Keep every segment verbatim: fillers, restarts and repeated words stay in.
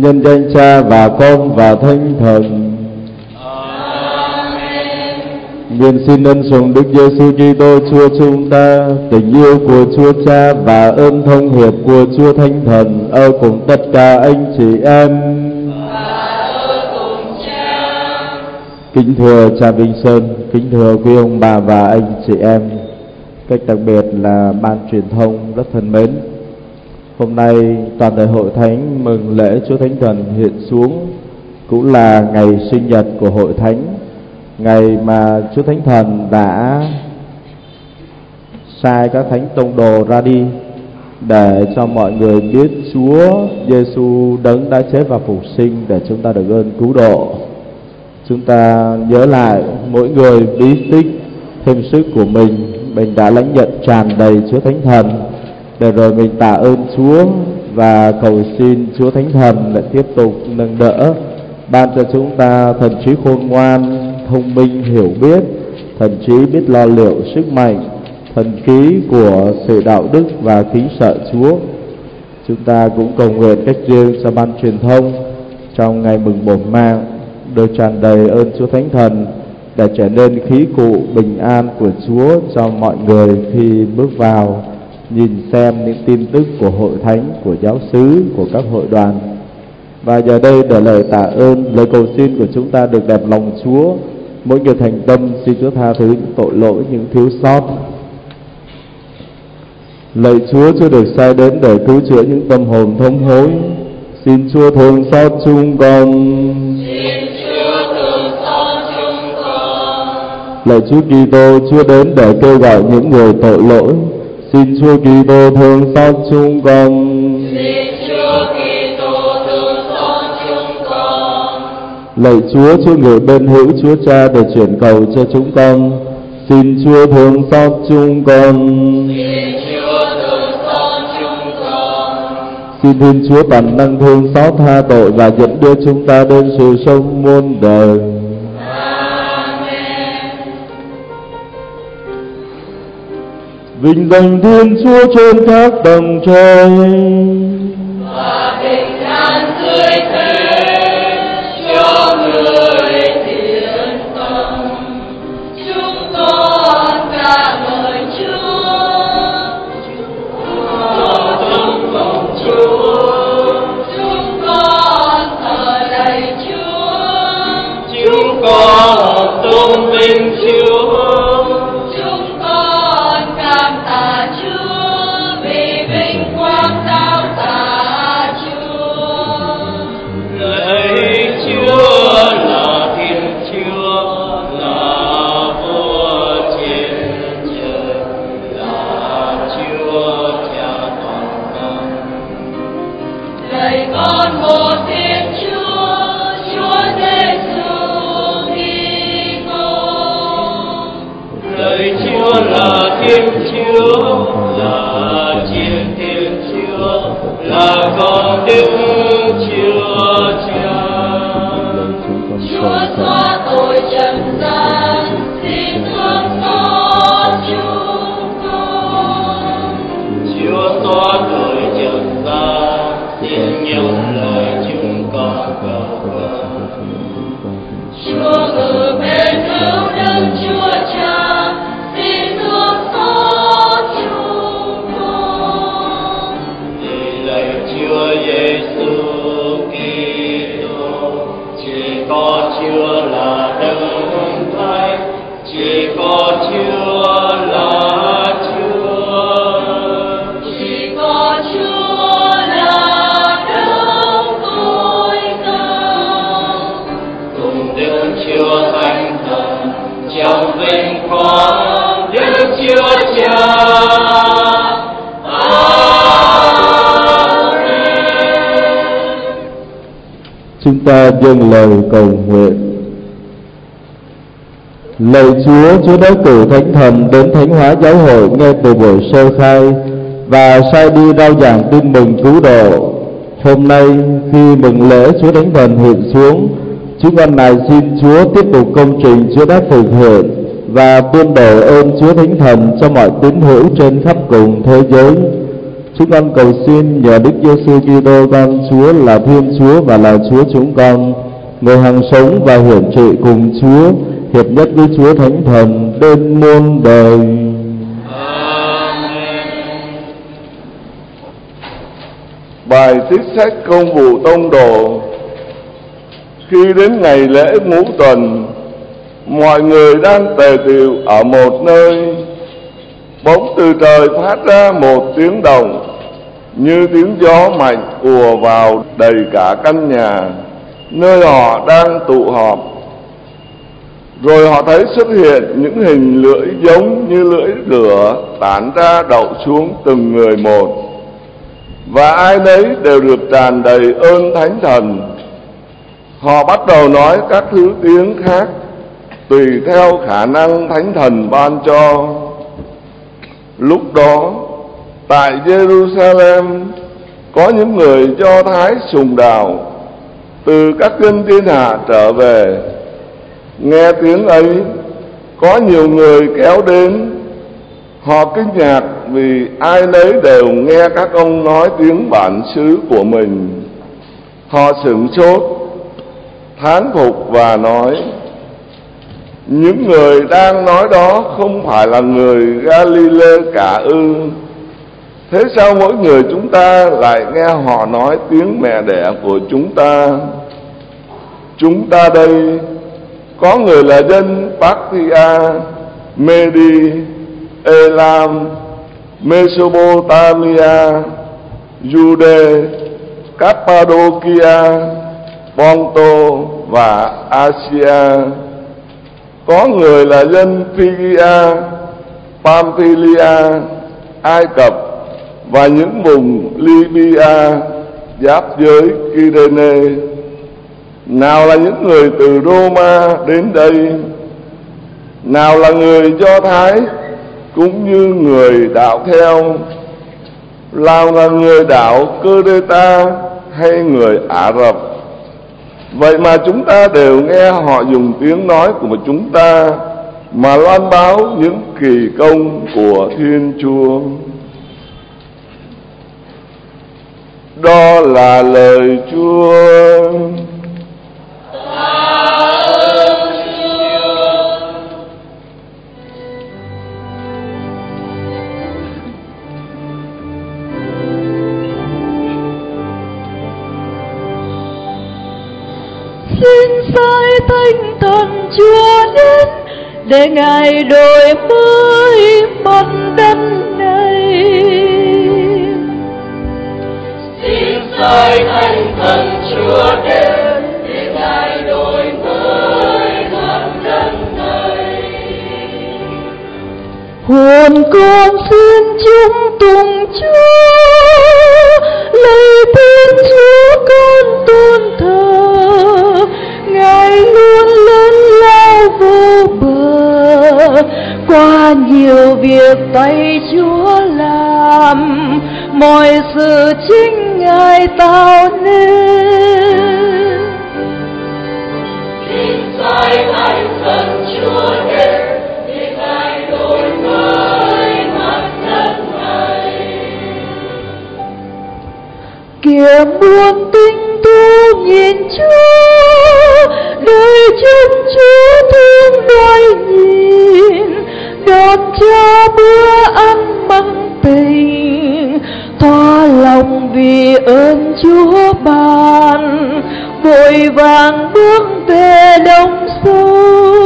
nhân danh Cha và Con và Thánh Thần. Amen. Nguyện xin ân sủng Đức Giêsu Kitô Chúa chúng ta, tình yêu của Chúa Cha và ơn thông hiệp của Chúa Thánh Thần ở cùng tất cả anh chị em. Kính thưa cha Vinh Sơn, kính thưa quý ông bà và anh chị em, cách đặc biệt là ban truyền thông rất thân mến. Hôm nay toàn thể hội thánh mừng lễ Chúa Thánh Thần hiện xuống, cũng là ngày sinh nhật của hội thánh, ngày mà Chúa Thánh Thần đã sai các thánh tông đồ ra đi để cho mọi người biết Chúa Giêsu đấng đã chết và phục sinh để chúng ta được ơn cứu độ. Chúng ta nhớ lại mỗi người bí tích thêm sức của mình, mình đã lãnh nhận tràn đầy Chúa Thánh Thần, để rồi mình tạ ơn Chúa và cầu xin Chúa Thánh Thần lại tiếp tục nâng đỡ, ban cho chúng ta thần trí khôn ngoan, thông minh hiểu biết, thần trí biết lo liệu sức mạnh, thần khí của sự đạo đức và kính sợ Chúa. Chúng ta cũng cầu nguyện cách riêng cho ban truyền thông trong ngày mừng bổn mạng được tràn đầy ơn Chúa Thánh Thần, để trở nên khí cụ bình an của Chúa cho mọi người khi bước vào nhìn xem những tin tức của hội thánh, của giáo xứ, của các hội đoàn. Và giờ đây để lời tạ ơn, lời cầu xin của chúng ta được đẹp lòng Chúa, mỗi người thành tâm xin Chúa tha thứ những tội lỗi, những thiếu sót. Lạy Chúa, Chúa được sai đến để cứu chữa những tâm hồn thống hối, xin Chúa thương xót chúng con. Xin Chúa thương xót chúng con. Lạy Chúa Kitô, Chúa đến để kêu gọi những người tội lỗi, xin Chúa Kitô thương xót chúng con. Xin Chúa Kitô thương xót chúng con. Lạy Chúa, Chúa ngự bên hữu Chúa Cha để chuyển cầu cho chúng con, xin Chúa thương xót chúng con. Xin Chúa thương xót chúng con. Xin Thiên Chúa toàn năng thương xót tha tội và dẫn đưa chúng ta đến sự sống muôn đời. Vinh danh Thiên Chúa trên các tầng trời, và bình an dưới thế cho người thiện tâm. Chúng con ca ngợi Chúa, chúng con Chúa, chúng con thờ lạy Chúa, chúng con tôn vinh Chúa. Chúng ta dâng lời cầu nguyện. Lạy Chúa, Chúa đã cử Thánh Thần đến thánh hóa giáo hội ngay từ buổi sơ khai và sai đi rao giảng tin mừng cứu độ. Hôm nay khi mừng lễ Chúa Thánh Thần hiện xuống, chúng con nài xin Chúa tiếp tục công trình Chúa đã thực hiện và tuôn đổ ơn Chúa Thánh Thần cho mọi tín hữu trên khắp cùng thế giới. Chúng con cầu xin nhờ Đức Giêsu Kitô con Chúa là Thiên Chúa và là Chúa chúng con, người hằng sống và hưởng trị cùng Chúa, hiệp nhất với Chúa Thánh Thần đến muôn đời. Bài trích sách Công vụ Tông đồ. Khi đến ngày lễ ngũ tuần, mọi người đang tề tựu ở một nơi, bỗng từ trời phát ra một tiếng động như tiếng gió mạnh ùa vào đầy cả căn nhà nơi họ đang tụ họp. Rồi họ thấy xuất hiện những hình lưỡi giống như lưỡi lửa tản ra đậu xuống từng người một, và ai nấy đều được tràn đầy ơn Thánh Thần. Họ bắt đầu nói các thứ tiếng khác tùy theo khả năng Thánh Thần ban cho. Lúc đó tại Jerusalem có những người Do Thái sùng đạo từ các dân thiên hạ trở về. Nghe tiếng ấy, có nhiều người kéo đến. Họ kinh ngạc vì ai nấy đều nghe các ông nói tiếng bản xứ của mình. Họ sửng sốt, thán phục và nói: những người đang nói đó không phải là người Galilee cả ư? Thế sao mỗi người chúng ta lại nghe họ nói tiếng mẹ đẻ của chúng ta? Chúng ta đây có người là dân Parthia, Medi, Elam, Mesopotamia, Jude, Cappadocia, Ponto và Asia. Có người là dân Phrygia, Pamphylia, Ai Cập và những vùng Libya giáp giới Kyrene. Nào là những người từ Roma đến đây, nào là người Do Thái cũng như người đạo theo, nào là người đạo Cơ-đê-ta hay người Ả Rập. Vậy mà chúng ta đều nghe họ dùng tiếng nói của chúng ta mà loan báo những kỳ công của Thiên Chúa. Đó là lời Chúa. Xin sai Thánh Thần Chúa đến để Ngài đổi mới mặt đất này. Xin sai Thánh Thần Chúa đến để Ngài đổi mới mặt đất này. Hồn con xin chung tùng Chúa, lời Thiên Chúa con tôn thờ. Ngài luôn lớn lao vô bờ, qua nhiều việc tay Chúa làm, mọi sự chính Ngài tạo nên. Xin sai Thánh Thần Chúa đến để Ngài đổi mới mặt đất này. Kìa muôn tinh tu nhìn Chúa, đời chân Chúa thương đôi nhìn, đón cho bữa ăn bằng tình, thỏa lòng vì ơn Chúa ban, vội vàng bước về đông sâu.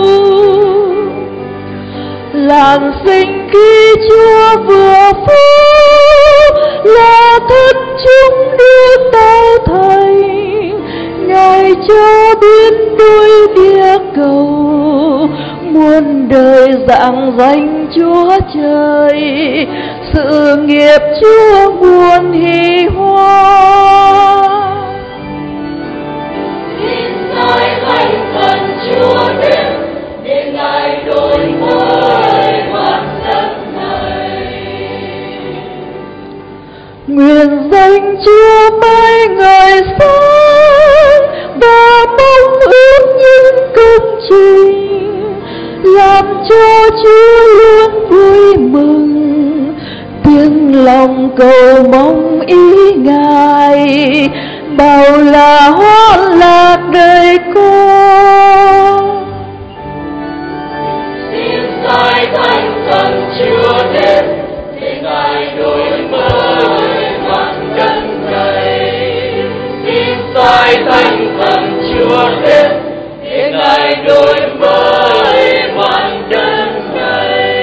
Làng sinh khi Chúa vừa phúc, là thân chúng đưa tao thành. Ngài cho biến đôi địa cầu, muôn đời rạng danh Chúa trời, sự nghiệp Chúa muôn hỷ hoa. Xin sai Thánh Thần Chúa đến để Ngài đổi mới mặt đất này. Nguyện danh Chúa mãi ngời sáng, và mong ước những công trình làm cho Chúa luôn vui mừng, nhưng lòng cầu mong ý Ngài, bao là hoan lạc đời con. Xin sai thánh thần Chúa đến để Ngài đổi mới màn chân này. Xin sai thánh thần Chúa đến để Ngài đổi mới màn chân này.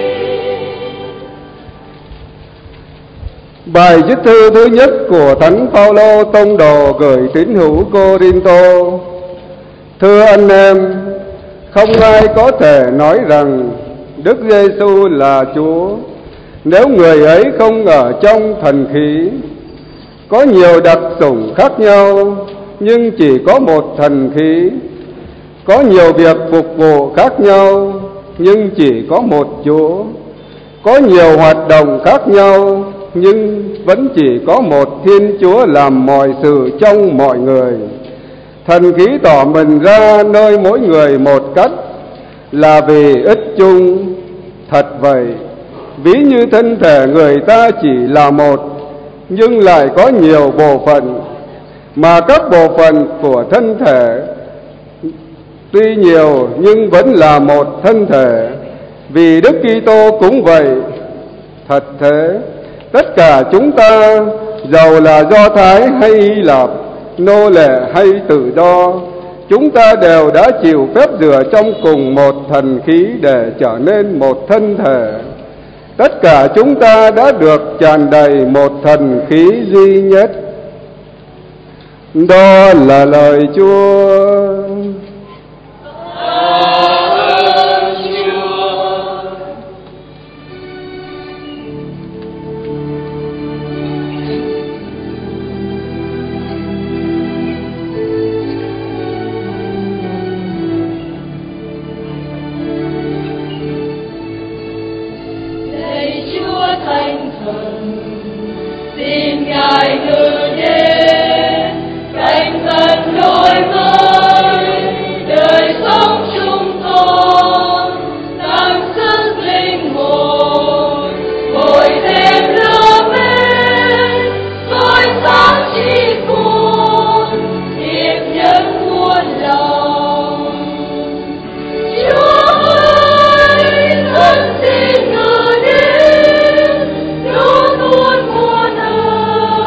Bài viết thư thứ nhất của Thánh Phaolô tông đồ gửi tín hữu Cô-rinh-tô. Thưa anh em, không ai có thể nói rằng Đức Giêsu là Chúa nếu người ấy không ở trong thần khí. Có nhiều đặc chủng khác nhau nhưng chỉ có một thần khí. Có nhiều việc phục vụ khác nhau nhưng chỉ có một Chúa. Có nhiều hoạt động khác nhau nhưng vẫn chỉ có một Thiên Chúa làm mọi sự trong mọi người. Thần khí tỏ mình ra nơi mỗi người một cách là vì ích chung. Thật vậy, ví như thân thể người ta chỉ là một nhưng lại có nhiều bộ phận, mà các bộ phận của thân thể tuy nhiều nhưng vẫn là một thân thể. Vì Đức Kitô cũng vậy. Thật thế, tất cả chúng ta, dầu là Do Thái hay Hy Lạp, nô lệ hay tự do, chúng ta đều đã chịu phép rửa trong cùng một thần khí để trở nên một thân thể. Tất cả chúng ta đã được tràn đầy một thần khí duy nhất. Đó là lời Chúa. Hãy subscribe cho kênh Ghiền Mì Gõ để không bỏ lỡ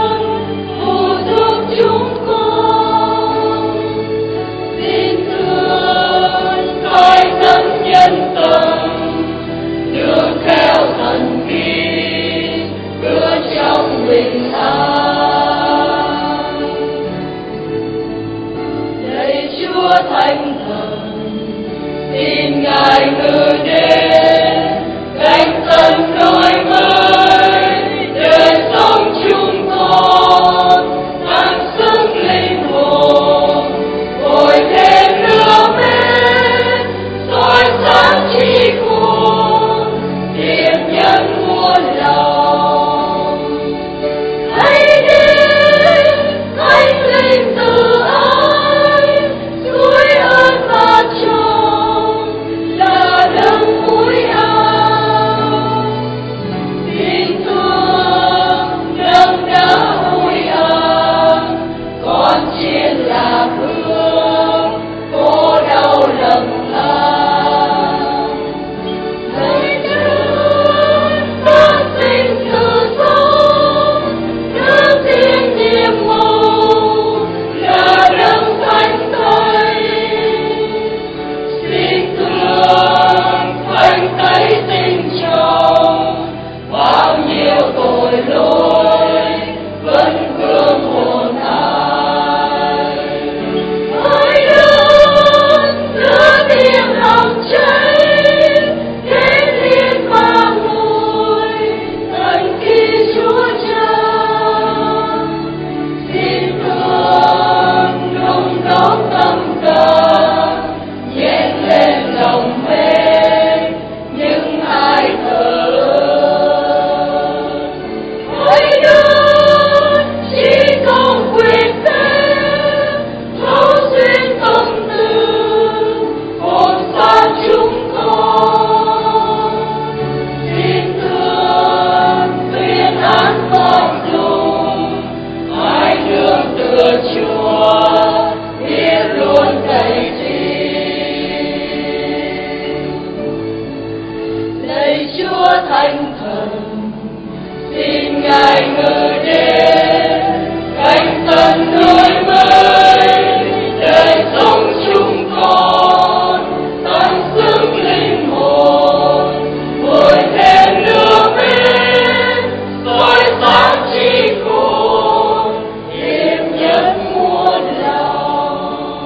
lạy Chúa Thánh Thần, xin Ngài ngự đến cánh tân đổi mới đời sống chúng con, tăng sức linh hồn mỗi thêm nữa bên soi sáng trí khôn hiệp nhất muôn lòng.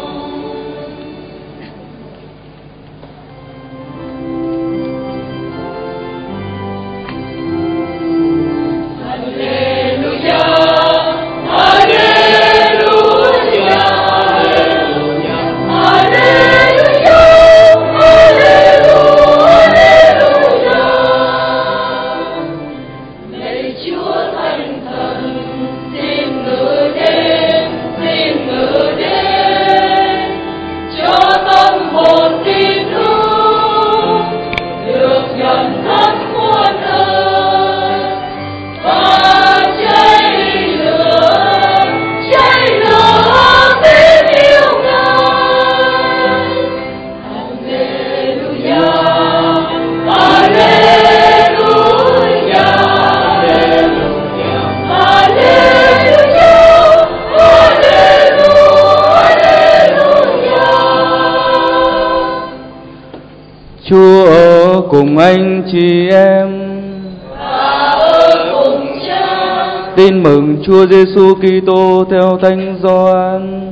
Chúa ở cùng anh chị em. Và ở cùng Cha. Tin mừng Chúa Giêsu Kitô theo Thánh Gioan.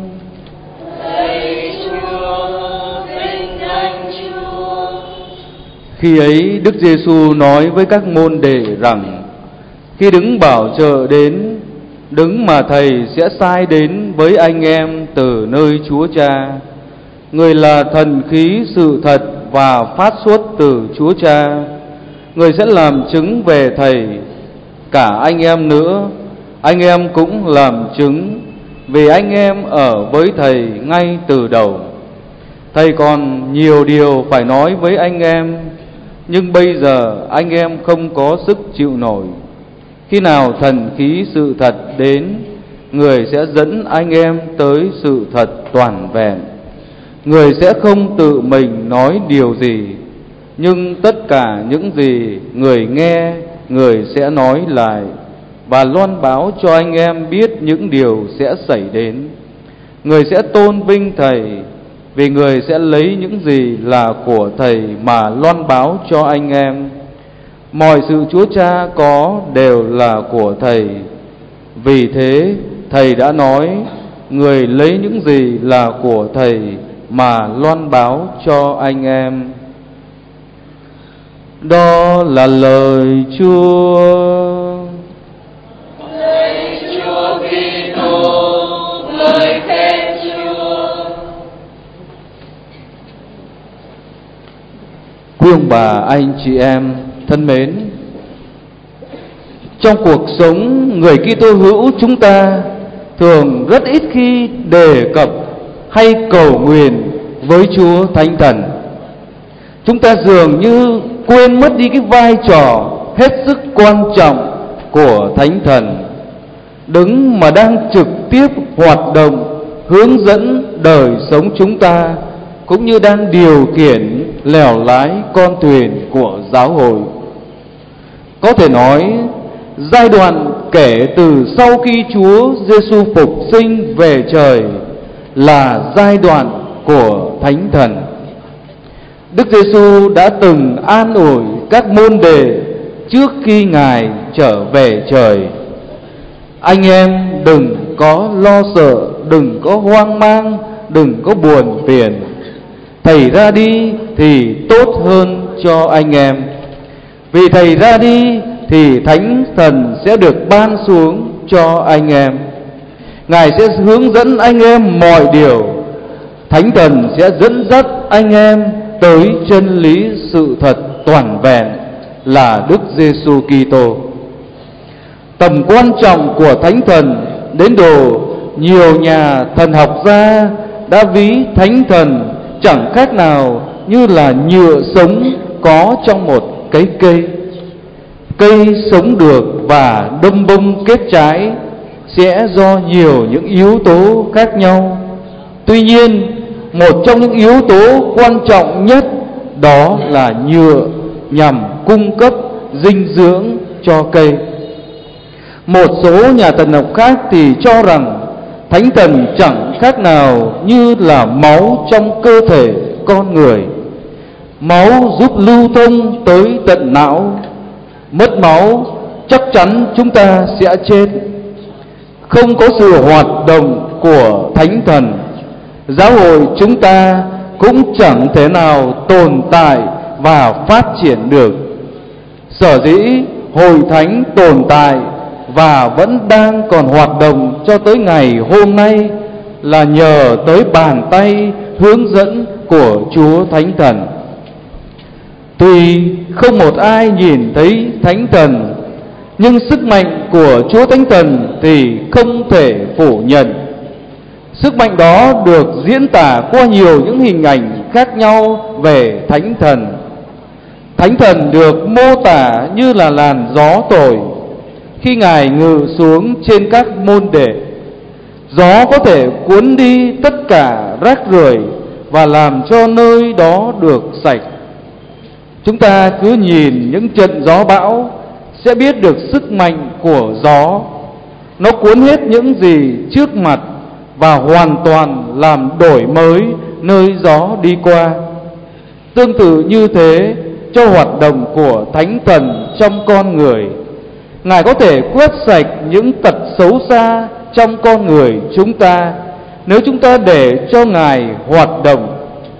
Lạy Chúa, vinh danh Chúa. Khi ấy Đức Giêsu nói với các môn đệ rằng: khi đứng bảo trợ đến, đứng mà Thầy sẽ sai đến với anh em từ nơi Chúa Cha. Người là thần khí sự thật và phát xuất từ Chúa Cha. Người sẽ làm chứng về Thầy. Cả anh em nữa, anh em cũng làm chứng, vì anh em ở với Thầy ngay từ đầu. Thầy còn nhiều điều phải nói với anh em, nhưng bây giờ anh em không có sức chịu nổi. Khi nào thần khí sự thật đến, Người sẽ dẫn anh em tới sự thật toàn vẹn. Người sẽ không tự mình nói điều gì, nhưng tất cả những gì Người nghe, Người sẽ nói lại và loan báo cho anh em biết những điều sẽ xảy đến. Người sẽ tôn vinh Thầy, vì Người sẽ lấy những gì là của Thầy mà loan báo cho anh em. Mọi sự Chúa Cha có đều là của Thầy. Vì thế Thầy đã nói, Người lấy những gì là của Thầy mà loan báo cho anh em. Đó là lời Chúa. Lạy Chúa Kitô, lời khen Chúa. Quý ông bà, anh chị em thân mến, trong cuộc sống người Kitô hữu chúng ta thường rất ít khi đề cập hay cầu nguyện với Chúa Thánh Thần. Chúng ta dường như quên mất đi cái vai trò hết sức quan trọng của Thánh Thần, đứng mà đang trực tiếp hoạt động hướng dẫn đời sống chúng ta, cũng như đang điều khiển lèo lái con thuyền của giáo hội. Có thể nói, giai đoạn kể từ sau khi Chúa Giêsu phục sinh về trời là giai đoạn của Thánh Thần. Đức Giêsu đã từng an ủi các môn đệ trước khi Ngài trở về trời: anh em đừng có lo sợ, đừng có hoang mang, đừng có buồn phiền. Thầy ra đi thì tốt hơn cho anh em. Vì Thầy ra đi thì Thánh Thần sẽ được ban xuống cho anh em. Ngài sẽ hướng dẫn anh em mọi điều. Thánh Thần sẽ dẫn dắt anh em tới chân lý sự thật toàn vẹn là Đức Giêsu Kitô. Tầm quan trọng của Thánh Thần đến độ nhiều nhà thần học gia đã ví Thánh Thần chẳng khác nào như là nhựa sống có trong một cái cây. Cây sống được và đâm bông kết trái sẽ do nhiều những yếu tố khác nhau. Tuy nhiên, một trong những yếu tố quan trọng nhất đó là nhựa nhằm cung cấp dinh dưỡng cho cây. Một số nhà thần học khác thì cho rằng Thánh Thần chẳng khác nào như là máu trong cơ thể con người. Máu giúp lưu thông tới tận não. Mất máu chắc chắn chúng ta sẽ chết. Không có sự hoạt động của Thánh Thần, giáo hội chúng ta cũng chẳng thể nào tồn tại và phát triển được. Sở dĩ hội thánh tồn tại và vẫn đang còn hoạt động cho tới ngày hôm nay là nhờ tới bàn tay hướng dẫn của Chúa Thánh Thần. Tuy không một ai nhìn thấy Thánh Thần, nhưng sức mạnh của Chúa Thánh Thần thì không thể phủ nhận. Sức mạnh đó được diễn tả qua nhiều những hình ảnh khác nhau về Thánh Thần. Thánh Thần được mô tả như là làn gió thổi khi Ngài ngự xuống trên các môn đệ. Gió có thể cuốn đi tất cả rác rưởi và làm cho nơi đó được sạch. Chúng ta cứ nhìn những trận gió bão sẽ biết được sức mạnh của gió. Nó cuốn hết những gì trước mặt và hoàn toàn làm đổi mới nơi gió đi qua. Tương tự như thế cho hoạt động của Thánh Thần trong con người. Ngài có thể quét sạch những tật xấu xa trong con người chúng ta nếu chúng ta để cho Ngài hoạt động.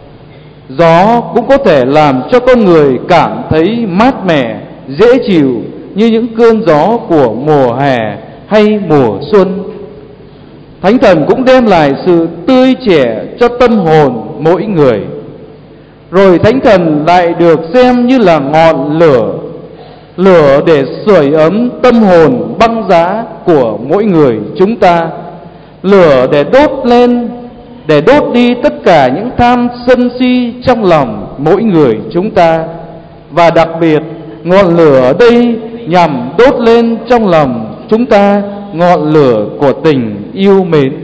Gió cũng có thể làm cho con người cảm thấy mát mẻ, dễ chịu như những cơn gió của mùa hè hay mùa xuân. Thánh Thần cũng đem lại sự tươi trẻ cho tâm hồn mỗi người. Rồi Thánh Thần lại được xem như là ngọn lửa, lửa để sưởi ấm tâm hồn băng giá của mỗi người chúng ta, lửa để đốt lên, để đốt đi tất cả những tham sân si trong lòng mỗi người chúng ta. Và đặc biệt, ngọn lửa ở đây nhằm đốt lên trong lòng chúng ta ngọn lửa của tình yêu mến.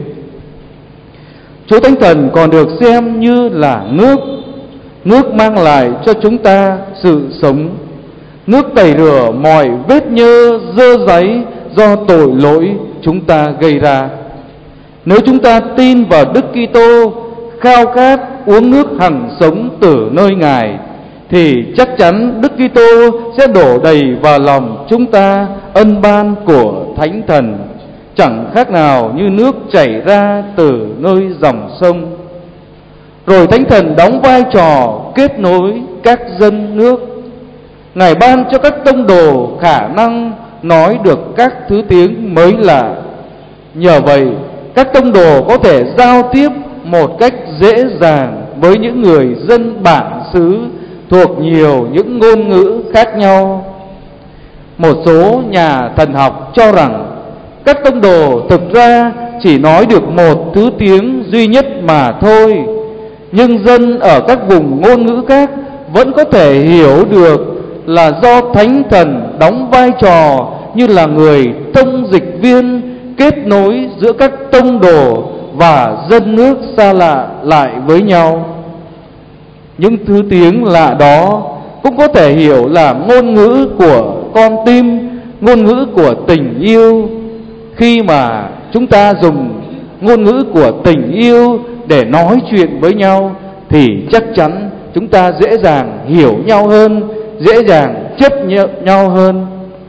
Chúa Thánh Thần còn được xem như là nước. Nước mang lại cho chúng ta sự sống. Nước tẩy rửa mọi vết nhơ dơ dáy do tội lỗi chúng ta gây ra. Nếu chúng ta tin vào Đức Kitô, khao khát uống nước hằng sống từ nơi Ngài, thì chắc chắn Đức Kitô sẽ đổ đầy vào lòng chúng ta ân ban của Thánh Thần, chẳng khác nào như nước chảy ra từ nơi dòng sông. Rồi Thánh Thần đóng vai trò kết nối các dân nước. Ngài ban cho các tông đồ khả năng nói được các thứ tiếng mới lạ. Nhờ vậy, các tông đồ có thể giao tiếp một cách dễ dàng với những người dân bản xứ thuộc nhiều những ngôn ngữ khác nhau. Một số nhà thần học cho rằng các tông đồ thực ra chỉ nói được một thứ tiếng duy nhất mà thôi, nhưng dân ở các vùng ngôn ngữ khác vẫn có thể hiểu được là do Thánh Thần đóng vai trò như là người thông dịch viên kết nối giữa các tông đồ và dân nước xa lạ lại với nhau. Những thứ tiếng lạ đó cũng có thể hiểu là ngôn ngữ của con tim, ngôn ngữ của tình yêu. Khi mà chúng ta dùng ngôn ngữ của tình yêu để nói chuyện với nhau thì chắc chắn chúng ta dễ dàng hiểu nhau hơn, dễ dàng chấp nhận nhau hơn.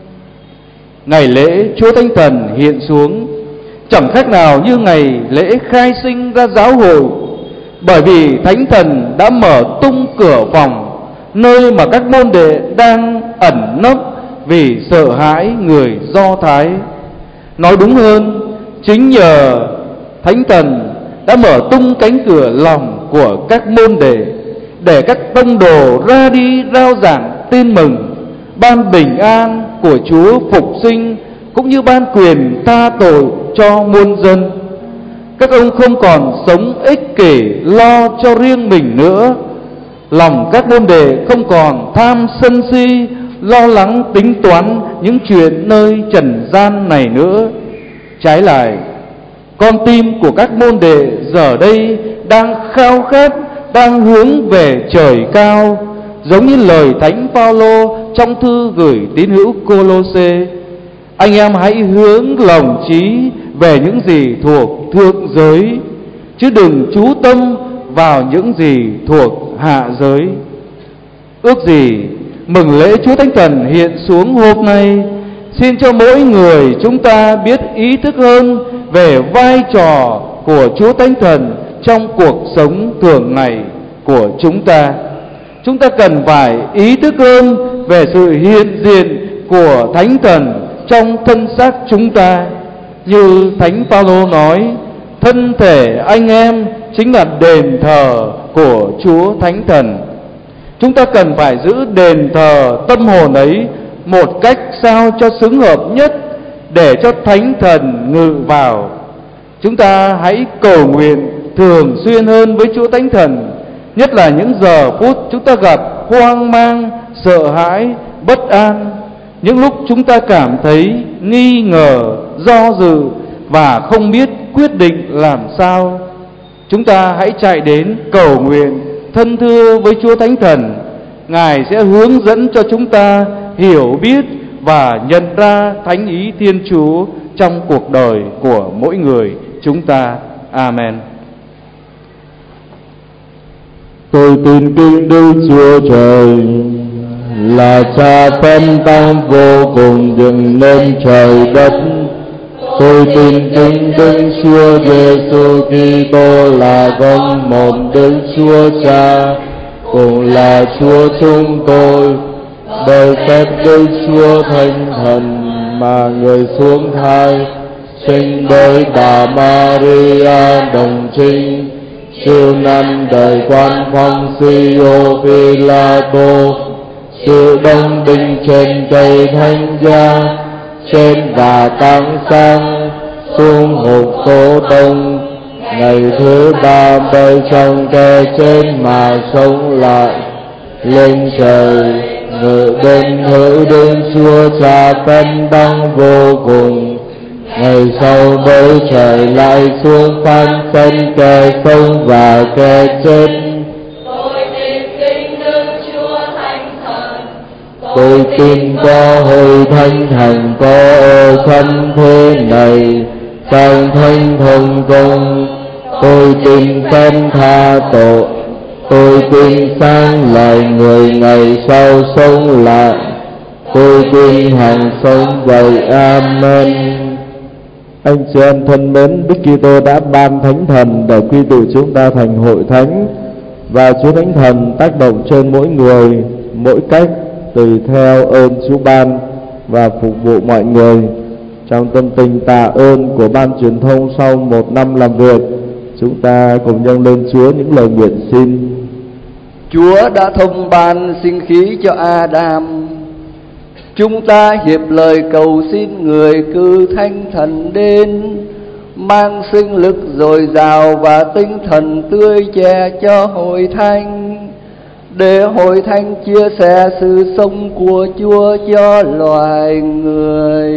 Ngày lễ Chúa Thánh Thần hiện xuống chẳng khác nào như ngày lễ khai sinh ra giáo hội, bởi vì Thánh Thần đã mở tung cửa phòng nơi mà các môn đệ đang ẩn nấp vì sợ hãi người Do Thái. Nói đúng hơn, chính nhờ Thánh Thần đã mở tung cánh cửa lòng của các môn đệ để các tông đồ ra đi rao giảng tin mừng, ban bình an của Chúa phục sinh, cũng như ban quyền tha tội cho muôn dân. Các ông không còn sống ích kỷ lo cho riêng mình nữa. Lòng các môn đệ không còn tham sân si, lo lắng tính toán những chuyện nơi trần gian này nữa. Trái lại, con tim của các môn đệ giờ đây đang khao khát, đang hướng về trời cao, giống như lời Thánh Phaolô trong thư gửi tín hữu Cô-lô-sê: anh em hãy hướng lòng trí về những gì thuộc thượng giới, chứ đừng chú tâm vào những gì thuộc hạ giới. Ước gì mừng lễ Chúa Thánh Thần hiện xuống hôm nay xin cho mỗi người chúng ta biết ý thức hơn về vai trò của Chúa Thánh Thần trong cuộc sống thường ngày của chúng ta. Chúng ta cần phải ý thức hơn về sự hiện diện của Thánh Thần trong thân xác chúng ta. Như Thánh Phaolô nói, thân thể anh em chính là đền thờ của Chúa Thánh Thần. Chúng ta cần phải giữ đền thờ tâm hồn ấy một cách sao cho xứng hợp nhất, để cho Thánh Thần ngự vào. Chúng ta hãy cầu nguyện thường xuyên hơn với Chúa Thánh Thần, nhất là những giờ phút chúng ta gặp hoang mang, sợ hãi, bất an, những lúc chúng ta cảm thấy nghi ngờ, do dự và không biết quyết định làm sao. Chúng ta hãy chạy đến cầu nguyện thân thưa với Chúa Thánh Thần. Ngài sẽ hướng dẫn cho chúng ta hiểu biết và nhận ra thánh ý Thiên Chúa trong cuộc đời của mỗi người chúng ta. Amen. Tôi tin kính Đức Chúa Trời là Cha phân tăng vô cùng dựng nên trời đất. Tôi tin kính Đức Chúa Giêsu Kitô là con một Đức Chúa Cha, cùng là Chúa chúng tôi, bởi phép Đức Chúa Thánh Thần mà người xuống thai, sinh bởi bà Maria đồng trinh, chịu năm đời quan phong Phi-ô Phi-la-tô, sự đông đinh trên cây thánh giá, trên và tăng sang xuống hộp số đông, ngày thứ ba bởi trong kẻ chết mà sống lại, lên trời ngự bên hữu Đức Chúa Cha phân đăng vô cùng. Ngày sau bởi trời lại xuống phán phân kẻ sống và kẻ chết. Tôi tin kính Đức Chúa Thánh Thần. Tôi tin có Hội Thánh Thần có ở khắp thế này, sang thánh thông công. Tôi tin phép tha tội. Tôi tin sáng lại người ngày sau sống lại. Tôi tin hằng sống vậy. Amen. Anh chị em thân mến, Đức Kitô đã ban Thánh Thần để quy tụ chúng ta thành hội thánh, và Chúa Thánh Thần tác động trên mỗi người mỗi cách tùy theo ơn Chúa ban và phục vụ mọi người. Trong tâm tình tạ ơn của ban truyền thông sau một năm làm việc, chúng ta cùng dâng lên Chúa những lời nguyện xin. Chúa đã thông ban sinh khí cho Adam. Chúng ta hiệp lời cầu xin người cư Thánh Thần đến, mang sinh lực dồi dào và tinh thần tươi trẻ cho hội thánh, để hội thánh chia sẻ sự sống của Chúa cho loài người.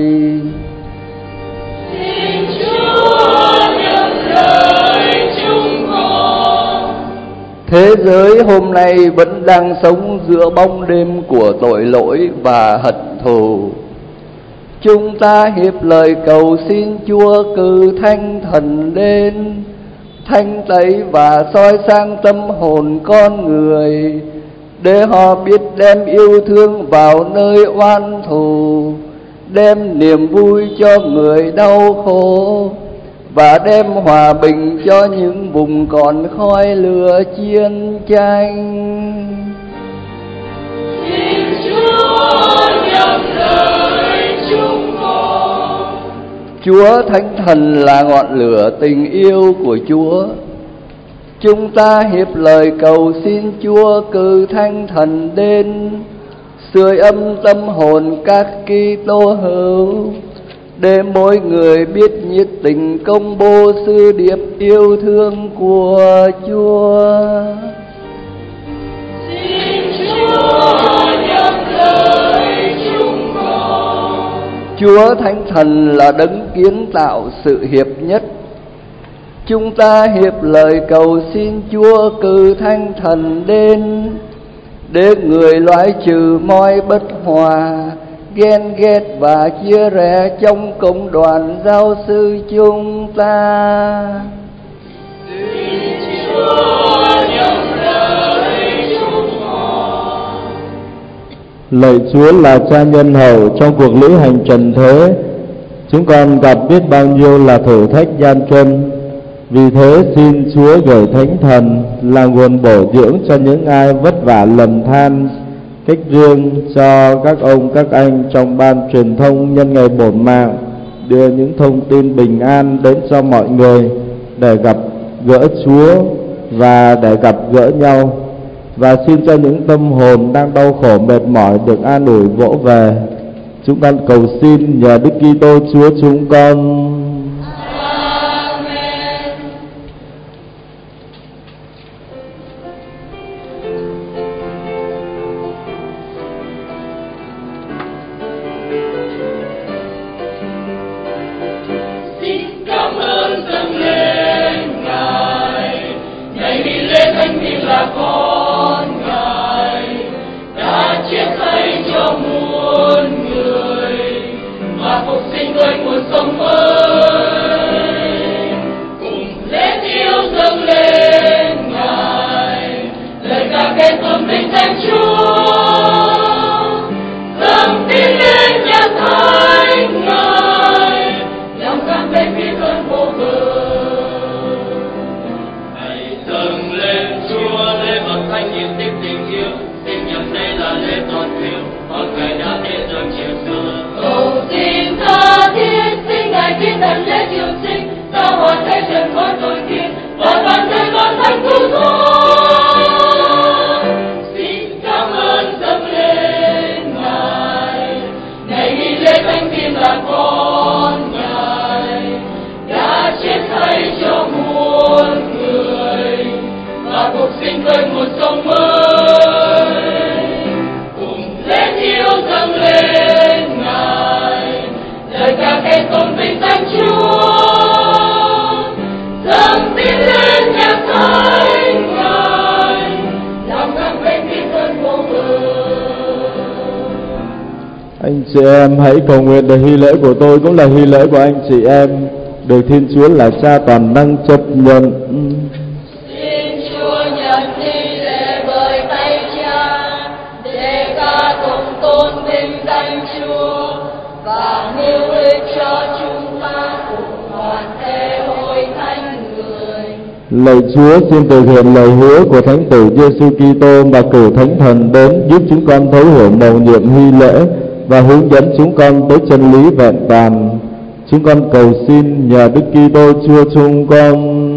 Xin Chúa nhận lời chúng con. Thế giới hôm nay vẫn đang sống giữa bóng đêm của tội lỗi và hận thù. Chúng ta hiệp lời cầu xin Chúa cử Thánh Thần đến, thanh tẩy và soi sáng tâm hồn con người, để họ biết đem yêu thương vào nơi oan thù, đem niềm vui cho người đau khổ, và đem hòa bình cho những vùng còn khói lửa chiến tranh. Xin Chúa nhận lời chúng con. Chúa Thánh Thần là ngọn lửa tình yêu của Chúa. Chúng ta hiệp lời cầu xin Chúa cử Thánh Thần đến, sưởi ấm tâm hồn các Kitô hữu, để mỗi người biết nhiệt tình công bố sứ điệp yêu thương của Chúa. Xin Chúa nhận lời chúng con. Chúa Thánh Thần là đấng kiến tạo sự hiệp nhất. Chúng ta hiệp lời cầu xin Chúa cử Thánh Thần đến, để người loại trừ mọi bất hòa, ghen ghét và chia rẽ trong cộng đoàn giáo sư chúng ta. Lạy Chúa là Cha nhân hậu, trong cuộc lữ hành trần thế, chúng con gặp biết bao nhiêu là thử thách gian truân. Vì thế xin Chúa gửi Thánh Thần là nguồn bổ dưỡng cho những ai vất vả lầm than, cách riêng cho các ông các anh trong ban truyền thông nhân ngày bổn mạng, đưa những thông tin bình an đến cho mọi người để gặp gỡ Chúa và để gặp gỡ nhau. Và xin cho những tâm hồn đang đau khổ mệt mỏi được an ủi vỗ về. Chúng con cầu xin nhờ Đức Kitô Chúa chúng con. Anh chị em hãy cầu nguyện để hy lễ của tôi cũng là hy lễ của anh chị em được Thiên Chúa là Cha toàn năng chấp nhận. Xin Chúa nhận hy lễ bởi tay Cha để ca tụng tôn vinh danh Chúa và mưu ích cho chúng ta cùng toàn thể hội thánh người. Lạy Chúa, xin thực hiện lời hứa của Thánh Tử Giêsu Kitô mà cử Thánh Thần đến giúp chúng con thấu hiểu mầu nhiệm hy lễ và hướng dẫn chúng con tới chân lý vẹn toàn. Chúng con cầu xin nhờ Đức Kitô Chúa chúng con.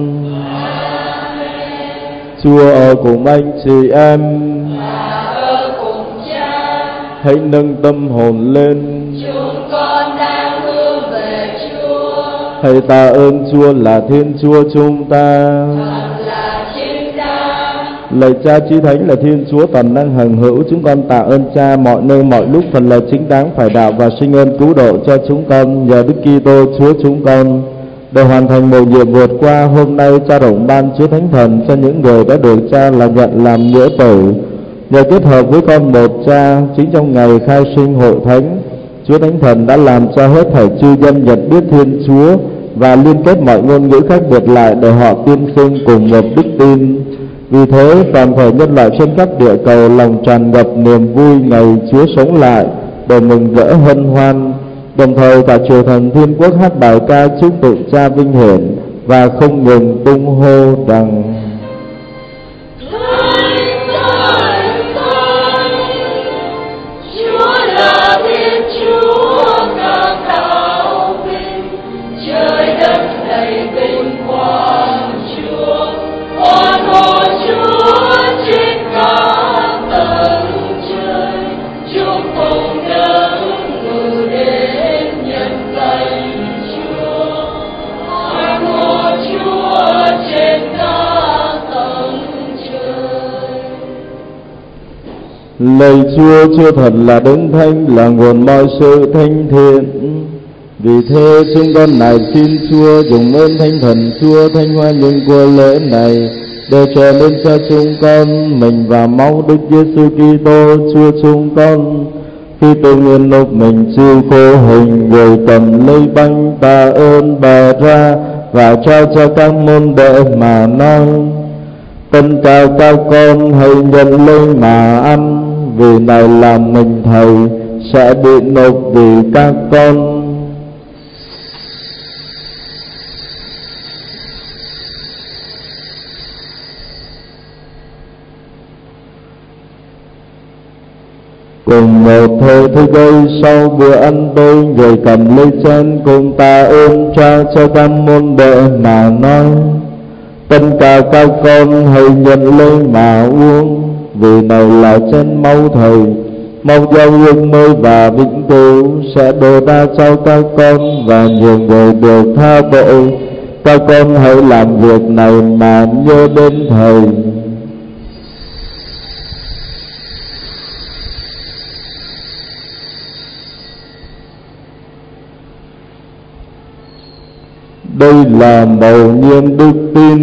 Chúa ở cùng anh chị em. Ở cùng Cha. Hãy nâng tâm hồn lên. Chúng con đang hướng về Chúa. Hãy tạ ơn Chúa là Thiên Chúa chúng ta. Lạy Cha Chí Thánh là Thiên Chúa toàn năng hằng hữu, chúng con tạ ơn Cha mọi nơi mọi lúc phần là chính đáng phải đạo và sinh ơn cứu độ cho chúng con nhờ Đức Kitô Chúa chúng con. Để hoàn thành mầu nhiệm vượt qua, hôm nay Cha rộng ban Chúa Thánh Thần cho những người đã được Cha là nhận làm nghĩa tử. Nhờ kết hợp với con một Cha, chính trong ngày khai sinh hội thánh, Chúa Thánh Thần đã làm cho hết thảy chư dân nhận biết Thiên Chúa và liên kết mọi ngôn ngữ khác biệt lại để họ tuyên xưng cùng một đức tin. Vì thế toàn thể nhân loại trên khắp địa cầu lòng tràn ngập niềm vui ngày Chúa sống lại để mừng rỡ hân hoan. Đồng thời cả triều thần thiên quốc hát bài ca chúc tụng Cha vinh hiển và không ngừng tung hô rằng: Lạy Chúa, Chúa thật là đấng thánh, là nguồn mọi sự thanh thiện. Vì thế chúng con nài xin Chúa dùng ơn Thánh Thần Chúa thanh hoa những của lễ này để trở nên cho chúng con mình và máu Đức Giêsu Kitô Chúa chúng con. Khi tôi nguyện nộp mình chịu khổ hình, người cầm lấy bánh tạ ơn bày ra và trao cho các môn đệ mà nói: tất cả các con hãy nhận lấy mà ăn, vì này là mình Thầy sẽ bị nộp vì các con. Cùng một thời thức ấy, sau bữa ăn tối, người cầm lấy chén cùng tạ ơn trao cho các môn đệ mà nói: tất cả các con hãy nhận lấy mà uống, vì này là chén máu Thầy, mong giao ước mới và vĩnh cửu sẽ đổ ra cho các con và nhiều người được tha tội. Các con hãy làm việc này mà nhớ đến Thầy. Đây là mầu nhiệm đức tin.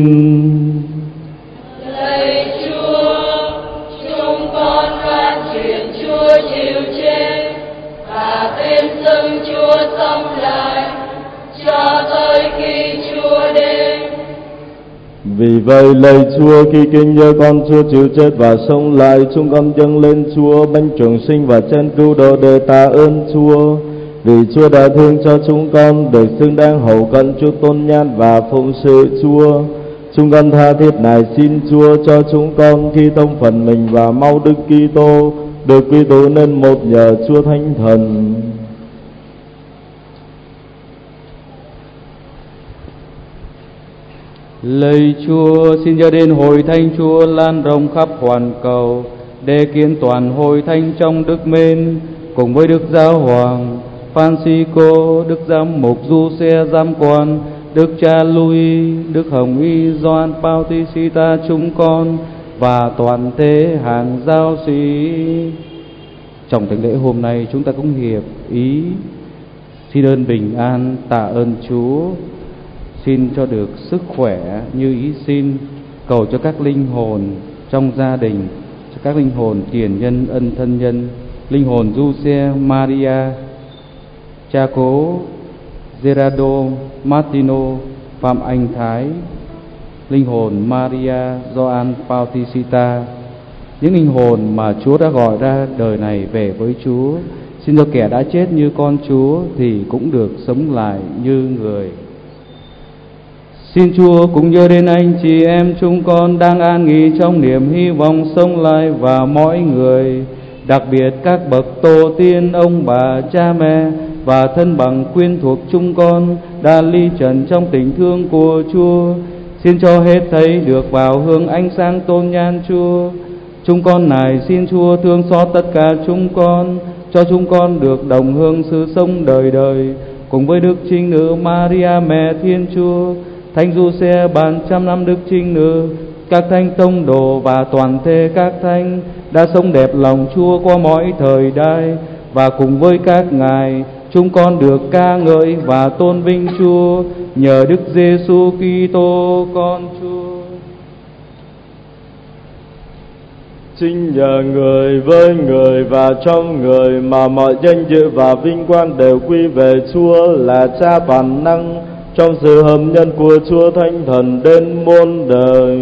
Lạy Chúa, chúng con van truyền Chúa chịu chết và tên xưng Chúa sống lại cho tới khi Chúa đến. Vì vậy lạy Chúa, khi kính nhớ con Chúa chịu chết và sống lại, chúng con dâng lên Chúa bánh trường sinh và chén cứu độ để tạ ơn Chúa. Vì Chúa đã thương cho chúng con được xứng đáng hầu cận Chúa tôn nhàn và phụng sự Chúa, chúng con tha thiết này xin Chúa cho chúng con khi tông phần mình và máu Đức Kitô được quy tụ nên một nhờ Chúa Thánh Thần. Lạy Chúa, xin cho đến hội thánh Chúa lan rộng khắp hoàn cầu, để kiến toàn hội thánh trong đức mến, cùng với Đức Giáo Hoàng Francisco, Đức Giám mục Giuse Giám quan, Đức cha Louis, Đức Hồng Y Gioan Bautista chúng con và toàn thể hàng giáo sĩ. Trong thánh lễ hôm nay, chúng ta cũng hiệp ý xin ơn bình an, tạ ơn Chúa, xin cho được sức khỏe như ý xin, cầu cho các linh hồn trong gia đình, cho các linh hồn tiền nhân ân thân nhân, linh hồn Giuse Maria, cha cố Gerardo Martino, Phạm Anh Thái, linh hồn Maria Gioan Bautista, những linh hồn mà Chúa đã gọi ra đời này về với Chúa. Xin cho kẻ đã chết như con Chúa thì cũng được sống lại như người. Xin Chúa cũng nhớ đến anh chị em chúng con đang an nghỉ trong niềm hy vọng sống lại, và mỗi người, đặc biệt các bậc tổ tiên, ông bà, cha mẹ và thân bằng quyến thuộc chúng con đã ly trần trong tình thương của Chúa. Xin cho hết thảy được vào hương ánh sáng tôn nhan Chúa. Chúng con này xin Chúa thương xót tất cả chúng con, cho chúng con được đồng hương sự sống đời đời cùng với Đức Trinh Nữ Maria mẹ Thiên Chúa, Thánh Giuse bàn trăm năm Đức Trinh Nữ, các thánh tông đồ và toàn thể các thánh đã sống đẹp lòng Chúa qua mọi thời đại, và cùng với các ngài chúng con được ca ngợi và tôn vinh Chúa nhờ Đức Giêsu Kitô con Chúa. Chính nhờ người, với người và trong người mà mọi danh dự và vinh quang đều quy về Chúa là Cha toàn năng, trong sự hợp nhân của Chúa Thánh Thần đến muôn đời.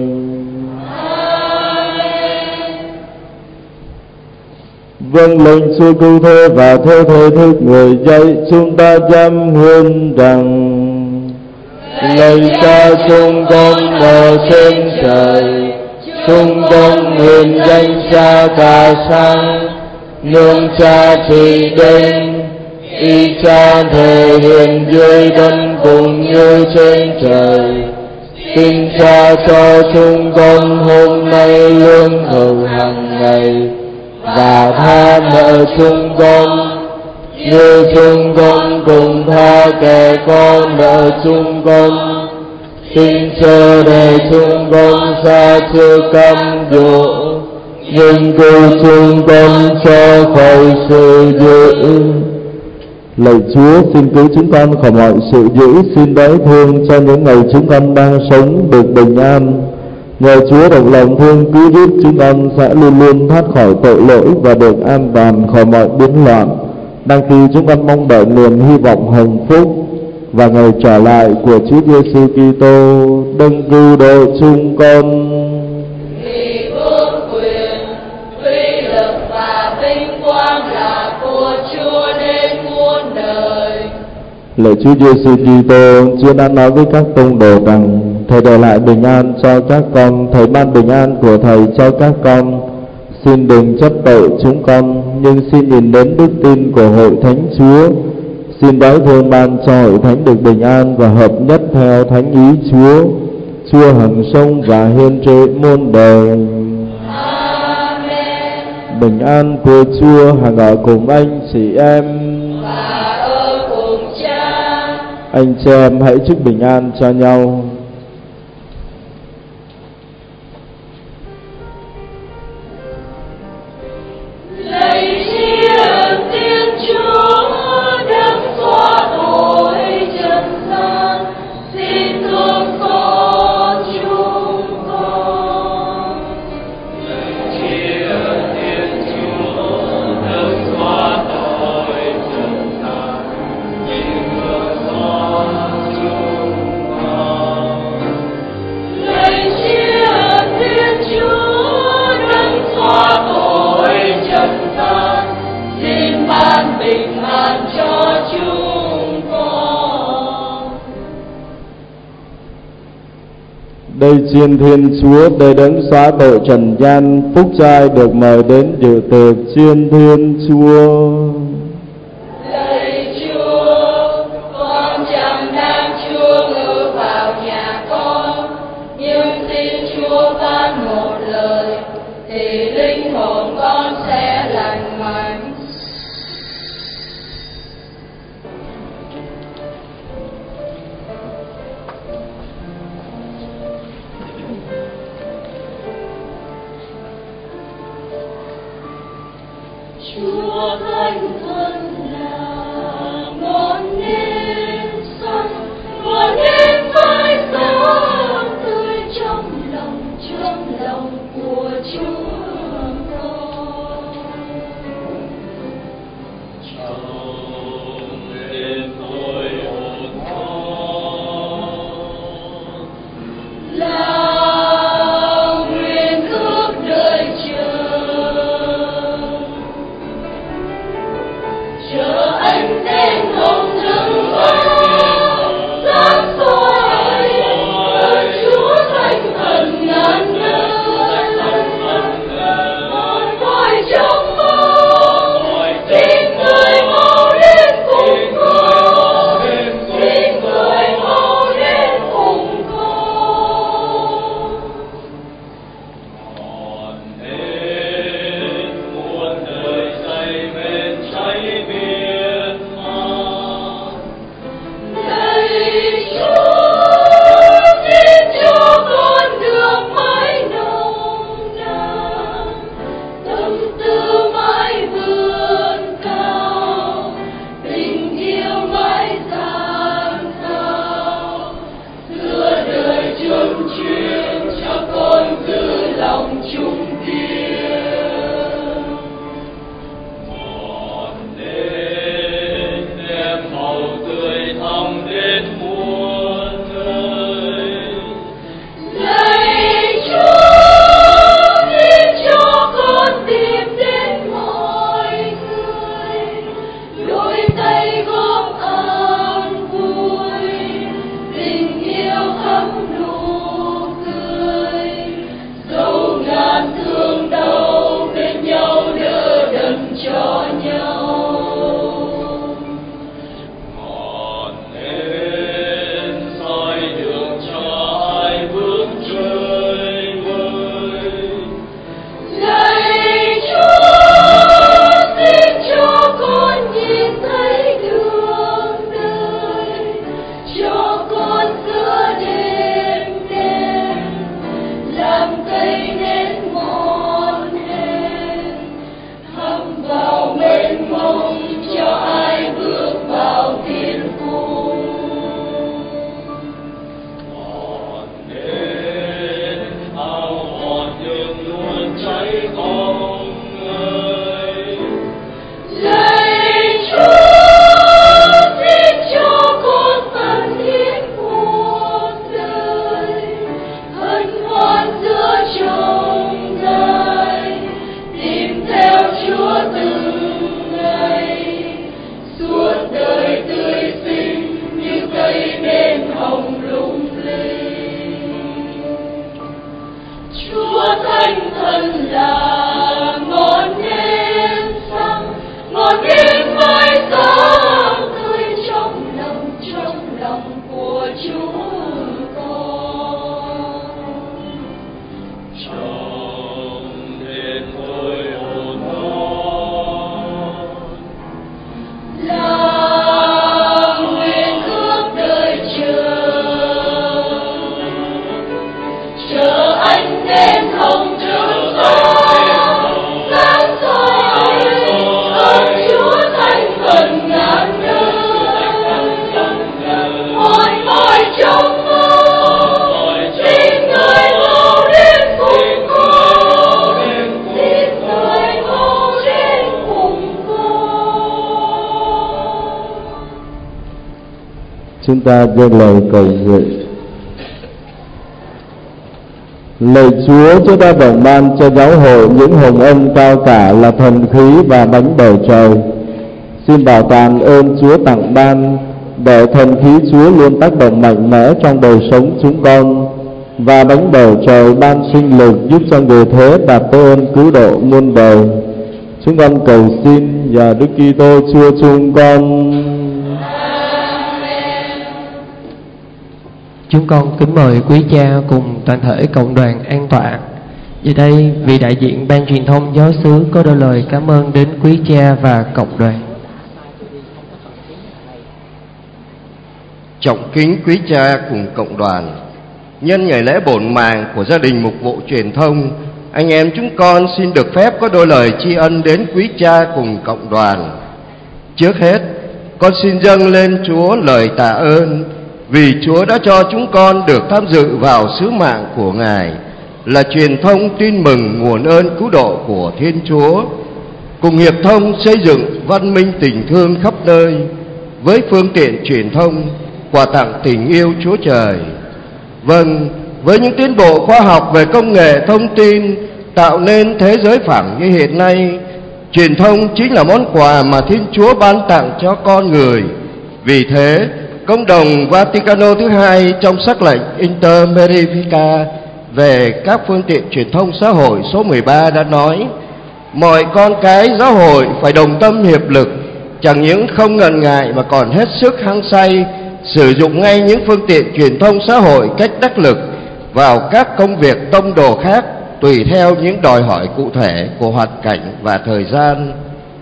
Vâng lệnh Chúa cứu thế và theo thể thức người dạy, chúng ta dám huyền rằng: lạy Cha chúng con ở trên trời, chúng con nguyện danh Cha cả sáng, nương Cha trị đến, ý Cha thể hiện dưới đất cũng như trên trời. Xin Cha cho chúng con hôm nay lương thực hàng ngày, và tha nợ chúng con như chúng con cùng tha kẻ có nợ chúng con. Xin chớ để chúng con xa chưa cam dỗ, nhưng cứu chúng con cho khỏi sự dữ. Lạy Chúa, xin cứu chúng con khỏi mọi sự dữ, xin đái thương cho những ngày chúng con đang sống được bình an. Nhờ Chúa đồng lòng thương cứu giúp, chúng con sẽ luôn luôn thoát khỏi tội lỗi và được an toàn khỏi mọi biến loạn, đang khi chúng con mong đợi niềm hy vọng hồng phúc và ngày trở lại của Chúa Giêsu Kitô đấng cứu độ chúng con. Vì vương quyền, uy lực và vinh quang là của Chúa đến muôn đời. Lạy Chúa Giêsu Kitô, Chúa đã nói với các tông đồ rằng Thầy để lại bình an cho các con, Thầy ban bình an của Thầy cho các con. Xin đừng trách tội chúng con, nhưng xin nhìn đến đức tin của Hội Thánh Chúa. Xin đói thương ban cho Hội Thánh được bình an và hợp nhất theo thánh ý Chúa. Chúa hằng sống và hiên trệ muôn đời. Amen. Bình an của Chúa hằng ở cùng anh chị em. Và ở cùng Cha. Anh chị em hãy chúc bình an cho nhau. Lạy Thiên Thiên Chúa đấng xóa tội trần gian, xin thương xót chúng con. Lạy Thiên Thiên Chúa đấng xóa tội trần gian, xin thương xót chúng con. Lạy Thiên Thiên Chúa đấng xóa tội trần gian, xin ban bình an cho chúng con. Đây chiên Thiên Chúa, đây đấng xóa tội trần gian, phúc trai được mời đến dự tiệc chiên Thiên Chúa. Lạy Chúa, con chẳng đang Chúa ngự vào nhà con, nhưng xin Chúa ban một lời thì linh hồn con sẽ lành mạnh. Chúa thánh thần là ngọn nến sáng, ngọn nến soi sáng tươi trong lòng, trong lòng của Chúa con. Trong đêm tối hồn con là nguyện ước đời chờ, chờ anh đến hồng trần sáng, sáng soi ơn Chúa thánh thần ngàn đời. Con voi trong mơ, xin người Chúng ta dâng lời cầu nguyện. Lạy Chúa, Chúa đã đồng ban cho giáo hội những hồng ân cao cả là thần khí và bánh bầu trời. Xin bảo toàn ơn Chúa tặng ban để thần khí Chúa luôn tác động mạnh mẽ trong đời sống chúng con, và bánh bầu trời ban sinh lực giúp cho người thế đạt tới ơn cứu độ muôn đời. Chúng con cầu xin nhờ Đức Kitô Chúa chúng con. Chúng con kính mời quý cha cùng toàn thể cộng đoàn an tọa. Giờ đây, vị đại diện ban truyền thông giáo xứ có đôi lời cảm ơn đến quý cha và cộng đoàn. Trọng kính quý cha cùng cộng đoàn, nhân ngày lễ bổn màng của gia đình mục vụ truyền thông, anh em chúng con xin được phép có đôi lời tri ân đến quý cha cùng cộng đoàn. Trước hết, con xin dâng lên Chúa lời tạ ơn vì Chúa đã cho chúng con được tham dự vào sứ mạng của Ngài là truyền thông tin mừng nguồn ơn cứu độ của Thiên Chúa, cùng hiệp thông xây dựng văn minh tình thương khắp nơi với phương tiện truyền thông quà tặng tình yêu Chúa Trời. Vâng, với những tiến bộ khoa học về công nghệ thông tin tạo nên thế giới phẳng như hiện nay, truyền thông chính là món quà mà Thiên Chúa ban tặng cho con người. Vì thế, Công đồng Vaticano thứ hai trong sắc lệnh Inter Verifica về các phương tiện truyền thông xã hội số mười ba đã nói: mọi con cái giáo hội phải đồng tâm hiệp lực, chẳng những không ngần ngại mà còn hết sức hăng say sử dụng ngay những phương tiện truyền thông xã hội cách đắc lực vào các công việc tông đồ khác tùy theo những đòi hỏi cụ thể của hoàn cảnh và thời gian.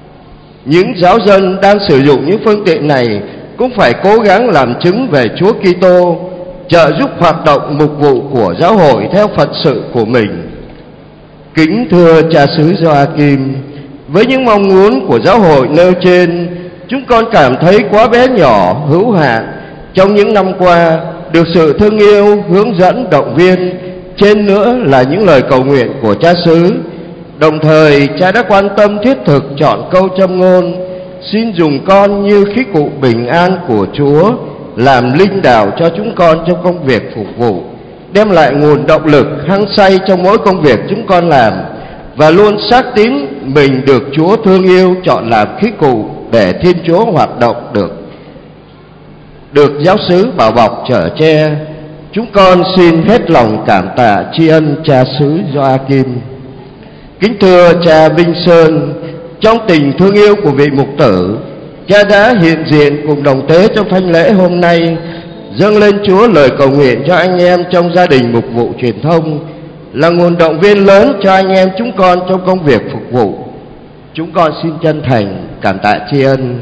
Những giáo dân đang sử dụng những phương tiện này cũng phải cố gắng làm chứng về Chúa Kitô, trợ giúp hoạt động mục vụ của giáo hội theo phận sự của mình. Kính thưa cha xứ Gioakim, với những mong muốn của giáo hội nêu trên, chúng con cảm thấy quá bé nhỏ, hữu hạn trong những năm qua được sự thương yêu, hướng dẫn, động viên, trên nữa là những lời cầu nguyện của cha xứ. Đồng thời, cha đã quan tâm thiết thực chọn câu châm ngôn: xin dùng con như khí cụ bình an của Chúa, làm linh đạo cho chúng con trong công việc phục vụ, đem lại nguồn động lực hăng say trong mỗi công việc chúng con làm, và luôn xác tín mình được Chúa thương yêu chọn làm khí cụ để Thiên Chúa hoạt động được được giáo xứ bảo bọc chở che. Chúng con xin hết lòng cảm tạ tri ân cha xứ Gioakim. Kính thưa cha Vinh Sơn, trong tình thương yêu của vị mục tử, cha đã hiện diện cùng đồng tế trong thánh lễ hôm nay, dâng lên Chúa lời cầu nguyện cho anh em trong gia đình mục vụ truyền thông, là nguồn động viên lớn cho anh em chúng con trong công việc phục vụ. Chúng con xin chân thành cảm tạ tri ân.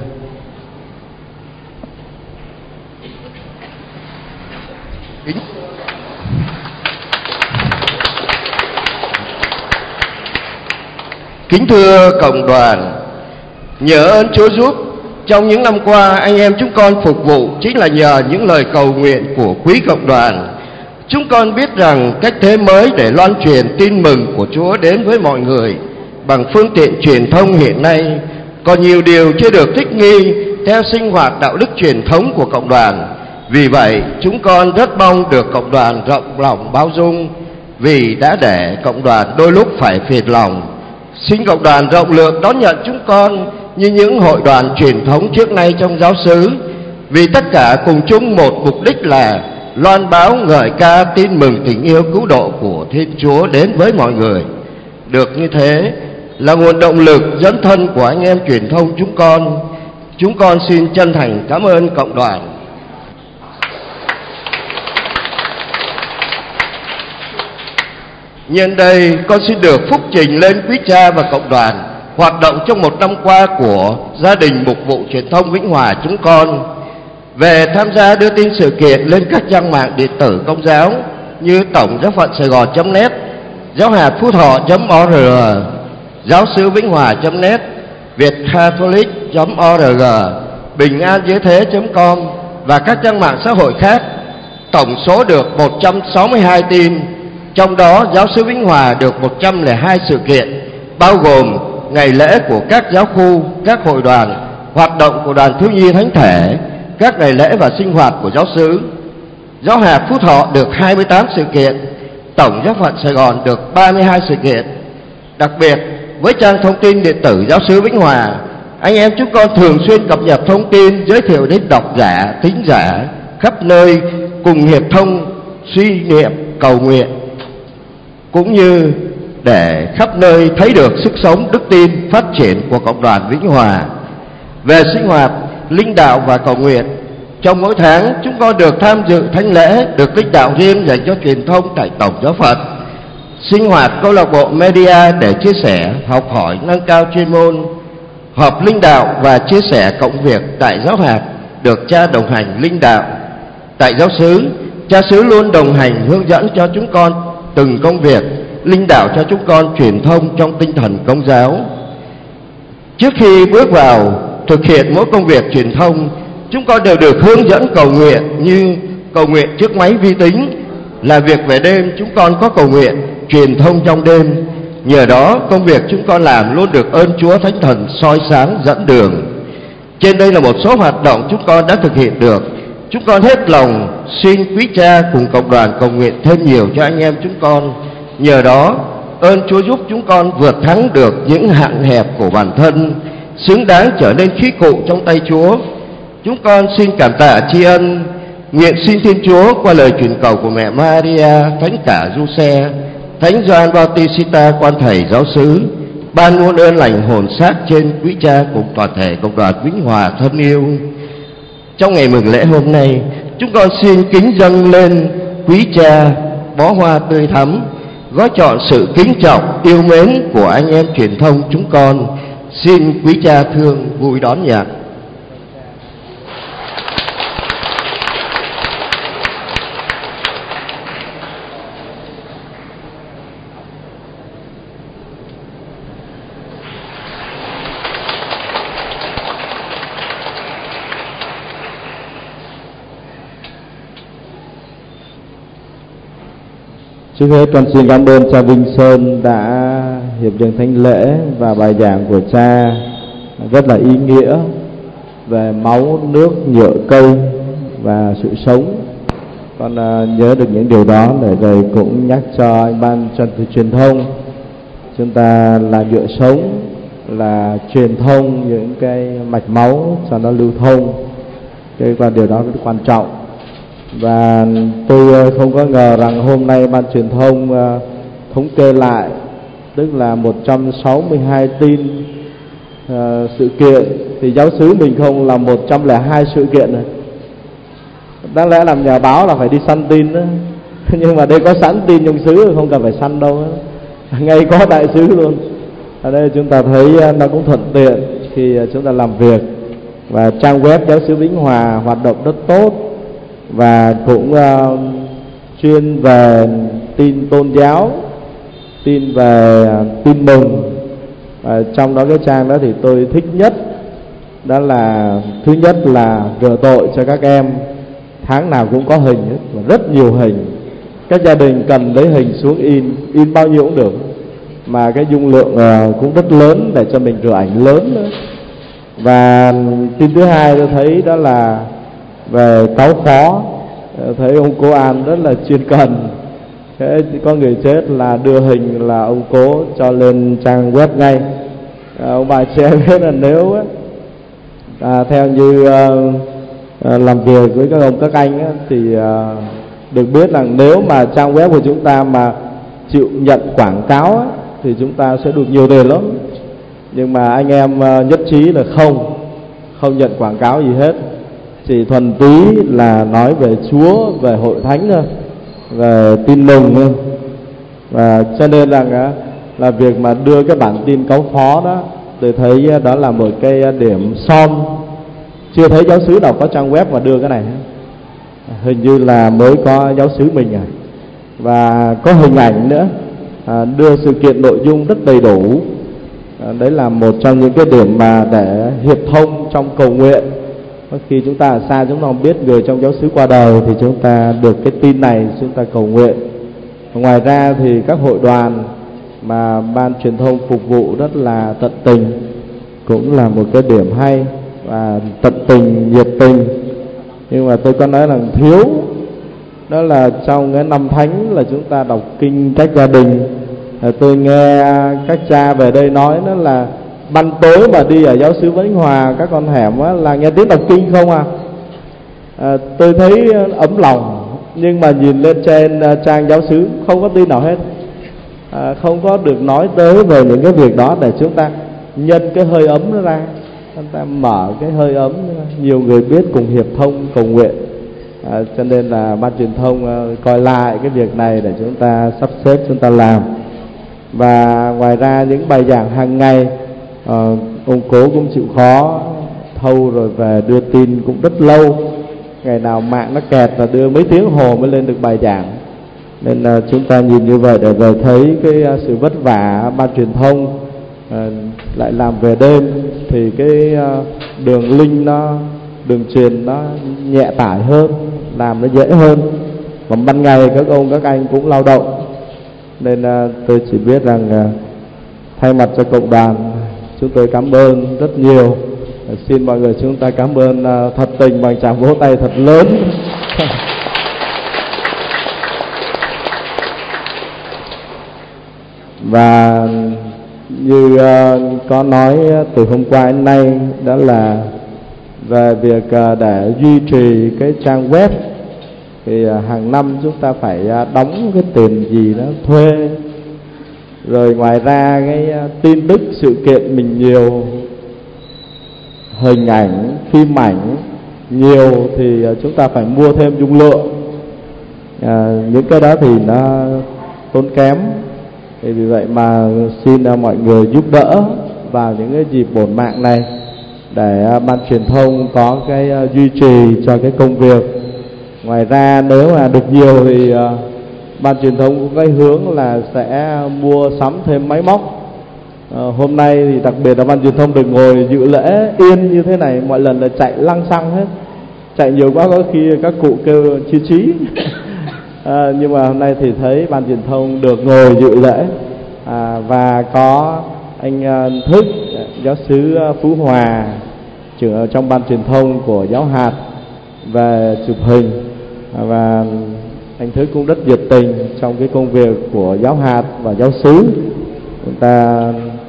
Kính Kính thưa cộng đoàn, nhờ ơn Chúa giúp, trong những năm qua anh em chúng con phục vụ chính là nhờ những lời cầu nguyện của quý cộng đoàn. Chúng con biết rằng cách thế mới để loan truyền tin mừng của Chúa đến với mọi người bằng phương tiện truyền thông hiện nay còn nhiều điều chưa được thích nghi theo sinh hoạt đạo đức truyền thống của cộng đoàn. Vì vậy, chúng con rất mong được cộng đoàn rộng lòng bao dung, vì đã để cộng đoàn đôi lúc phải phiền lòng. Xin cộng đoàn rộng lượng đón nhận chúng con như những hội đoàn truyền thống trước nay trong giáo xứ, vì tất cả cùng chung một mục đích là loan báo ngợi ca tin mừng tình yêu cứu độ của Thiên Chúa đến với mọi người. Được như thế là nguồn động lực dẫn thân của anh em truyền thông chúng con. Chúng con xin chân thành cảm ơn cộng đoàn. Nhân đây, con xin được phúc trình lên quý cha và cộng đoàn hoạt động trong một năm qua của gia đình mục vụ truyền thông Vĩnh Hòa chúng con, về tham gia đưa tin sự kiện lên các trang mạng điện tử công giáo như tổng giáo phận Sài Gòn chấm net, giáo hạt Phú Thọ chấm org, giáo xứ Vĩnh Hòa chấm net, vietcatholic chấm org, bình an giới thế chấm com và các trang mạng xã hội khác. Tổng số được một trăm sáu mươi hai tin, trong đó giáo xứ Vĩnh Hòa được một trăm lẻ hai sự kiện, bao gồm ngày lễ của các giáo khu, các hội đoàn, hoạt động của đoàn thiếu nhi thánh thể, các ngày lễ và sinh hoạt của giáo xứ. Giáo hạt Phú Thọ được hai mươi tám sự kiện, tổng giáo phận Sài Gòn được ba mươi hai sự kiện. Đặc biệt với trang thông tin điện tử giáo xứ Vĩnh Hòa, anh em chúng con thường xuyên cập nhật thông tin, giới thiệu đến độc giả, thính giả khắp nơi cùng hiệp thông, suy niệm, cầu nguyện, cũng như để khắp nơi thấy được sức sống, đức tin, phát triển của cộng đoàn Vĩnh Hòa. Về sinh hoạt, linh đạo và cầu nguyện, trong mỗi tháng chúng con được tham dự thánh lễ, được linh đạo riêng dành cho truyền thông tại tổng giáo phận. Sinh hoạt câu lạc bộ media để chia sẻ, học hỏi, nâng cao chuyên môn. Họp linh đạo và chia sẻ công việc tại giáo hạt, được cha đồng hành linh đạo. Tại giáo xứ, cha xứ luôn đồng hành hướng dẫn cho chúng con từng công việc, linh đạo cho chúng con truyền thông trong tinh thần công giáo. Trước khi bước vào thực hiện mỗi công việc truyền thông, chúng con đều được hướng dẫn cầu nguyện, như cầu nguyện trước máy vi tính, là việc về đêm chúng con có cầu nguyện truyền thông trong đêm. Nhờ đó công việc chúng con làm luôn được ơn Chúa Thánh Thần soi sáng dẫn đường. Trên đây là một số hoạt động chúng con đã thực hiện được. Chúng con hết lòng xin quý cha cùng cộng đoàn cầu nguyện thêm nhiều cho anh em chúng con. Nhờ đó ơn Chúa giúp chúng con vượt thắng được những hạn hẹp của bản thân, xứng đáng trở nên khí cụ trong tay Chúa. Chúng con xin cảm tạ tri ân, nguyện xin Thiên Chúa qua lời truyền cầu của mẹ Maria, Thánh Cả Giuse, Thánh Gioan Bautista, quan thầy giáo xứ, ban muôn ơn lành hồn xác trên quý cha cùng toàn thể cộng đoàn Vĩnh Hòa thân yêu. Trong ngày mừng lễ hôm nay, chúng con xin kính dâng lên quý cha bó hoa tươi thắm, gói chọn sự kính trọng yêu mến của anh em truyền thông chúng con. Xin quý cha thương vui đón nhận. Trước hết con xin cảm ơn cha Vinh Sơn đã hiệp dâng thánh lễ và bài giảng của cha rất là ý nghĩa về máu, nước, nhựa cây và sự sống. Con uh, nhớ được những điều đó để rồi cũng nhắc cho anh ban cho truyền thông. Chúng ta là nhựa sống, là truyền thông những cái mạch máu cho nó lưu thông. Cái và điều đó rất quan trọng. Và tôi không có ngờ rằng hôm nay ban truyền thông uh, thống kê lại, tức là một trăm sáu mươi hai tin uh, sự kiện, thì giáo xứ mình không là một trăm lẻ hai sự kiện này. Đáng lẽ làm nhà báo là phải đi săn tin đó. Nhưng mà đây có sẵn tin trong xứ, không cần phải săn đâu đó. Ngay có đại sứ luôn. Ở đây chúng ta thấy uh, nó cũng thuận tiện khi uh, chúng ta làm việc. Và trang web giáo xứ Vĩnh Hòa hoạt động rất tốt, và cũng uh, chuyên về tin tôn giáo, tin về uh, tin mừng. Và trong đó cái trang đó thì tôi thích nhất đó là thứ nhất là rửa tội cho các em, tháng nào cũng có hình hết, và rất nhiều hình. Các gia đình cần lấy hình xuống in, in bao nhiêu cũng được, mà cái dung lượng uh, cũng rất lớn để cho mình rửa ảnh lớn nữa. Và tin thứ hai tôi thấy đó là về cáo phó. Thấy ông Cố An rất là chuyên cần. Thế có người chết là đưa hình là ông Cố cho lên trang web ngay. à, Ông bà chị em biết là nếu à, theo như à, à, làm việc với các ông các anh á, thì à, được biết là nếu mà trang web của chúng ta mà chịu nhận quảng cáo á, thì chúng ta sẽ được nhiều tiền lắm. Nhưng mà anh em à, nhất trí là không Không nhận quảng cáo gì hết, chỉ thuần túy là nói về Chúa, về hội thánh thôi, về tin mừng thôi. Và cho nên rằng là việc mà đưa cái bản tin cáo phó đó, tôi thấy đó là một cái điểm son. Chưa thấy giáo xứ nào có trang web mà đưa cái này, hình như là mới có giáo xứ mình à. Và có hình ảnh nữa, à, đưa sự kiện nội dung rất đầy đủ. à, Đấy là một trong những cái điểm mà để hiệp thông trong cầu nguyện. Khi chúng ta ở xa chúng ta không biết người trong giáo xứ qua đời, thì chúng ta được cái tin này, chúng ta cầu nguyện. Ngoài ra thì các hội đoàn mà ban truyền thông phục vụ rất là tận tình, cũng là một cái điểm hay. Và tận tình, nhiệt tình Nhưng mà tôi có nói rằng thiếu, đó là trong cái năm thánh là chúng ta đọc kinh cách gia đình. À, tôi nghe các cha về đây nói đó là ban tối mà đi ở giáo xứ Vĩnh Hòa các con hẻm á, là nghe tiếng đọc kinh không à. à tôi thấy ấm lòng, nhưng mà nhìn lên trên uh, trang giáo xứ không có tin nào hết, à, không có được nói tới về những cái việc đó để chúng ta nhân cái hơi ấm nó ra, chúng ta mở cái hơi ấm, nhiều người biết cùng hiệp thông cầu nguyện. À, cho nên là ban truyền thông uh, coi lại cái việc này để chúng ta sắp xếp, chúng ta làm. Và ngoài ra những bài giảng hàng ngày, uh, ông cố cũng chịu khó thâu rồi về đưa tin cũng rất lâu, ngày nào mạng nó kẹt là đưa mấy tiếng hồ mới lên được bài giảng. Nên uh, chúng ta nhìn như vậy để về thấy cái uh, sự vất vả ban truyền thông, uh, lại làm về đêm thì cái uh, đường link nó, đường truyền nó nhẹ tải hơn, làm nó dễ hơn. Còn ban ngày các ông các anh cũng lao động. Nên uh, tôi chỉ biết rằng uh, thay mặt cho cộng đoàn chúng tôi cảm ơn rất nhiều. uh, Xin mọi người chúng ta cảm ơn uh, thật tình bằng tràng vỗ tay thật lớn. Và như uh, có nói từ hôm qua đến nay, đó là về việc uh, để duy trì cái trang web thì uh, hàng năm chúng ta phải uh, đóng cái tiền gì đó thuê. Rồi ngoài ra cái uh, tin tức sự kiện mình nhiều, hình ảnh, phim ảnh nhiều thì uh, chúng ta phải mua thêm dung lượng. uh, Những cái đó thì nó tốn kém. Thì vì vậy mà xin uh, mọi người giúp đỡ vào những cái dịp bổn mạng này để uh, ban truyền thông có cái uh, duy trì cho cái công việc. Ngoài ra nếu mà được nhiều thì uh, ban truyền thông cũng cái hướng là sẽ mua sắm thêm máy móc. uh, Hôm nay thì đặc biệt là ban truyền thông được ngồi dự lễ yên như thế này, mọi lần là chạy lăng xăng hết, chạy nhiều quá có khi các cụ kêu chi trí. À, nhưng mà hôm nay thì thấy ban truyền thông được ngồi dự lễ, à, và có anh uh, Thức, giáo xứ uh, Phú Hòa, trưởng ở trong ban truyền thông của giáo hạt về chụp hình. à, Và anh Thức cũng rất nhiệt tình trong cái công việc của giáo hạt và giáo xứ. Chúng ta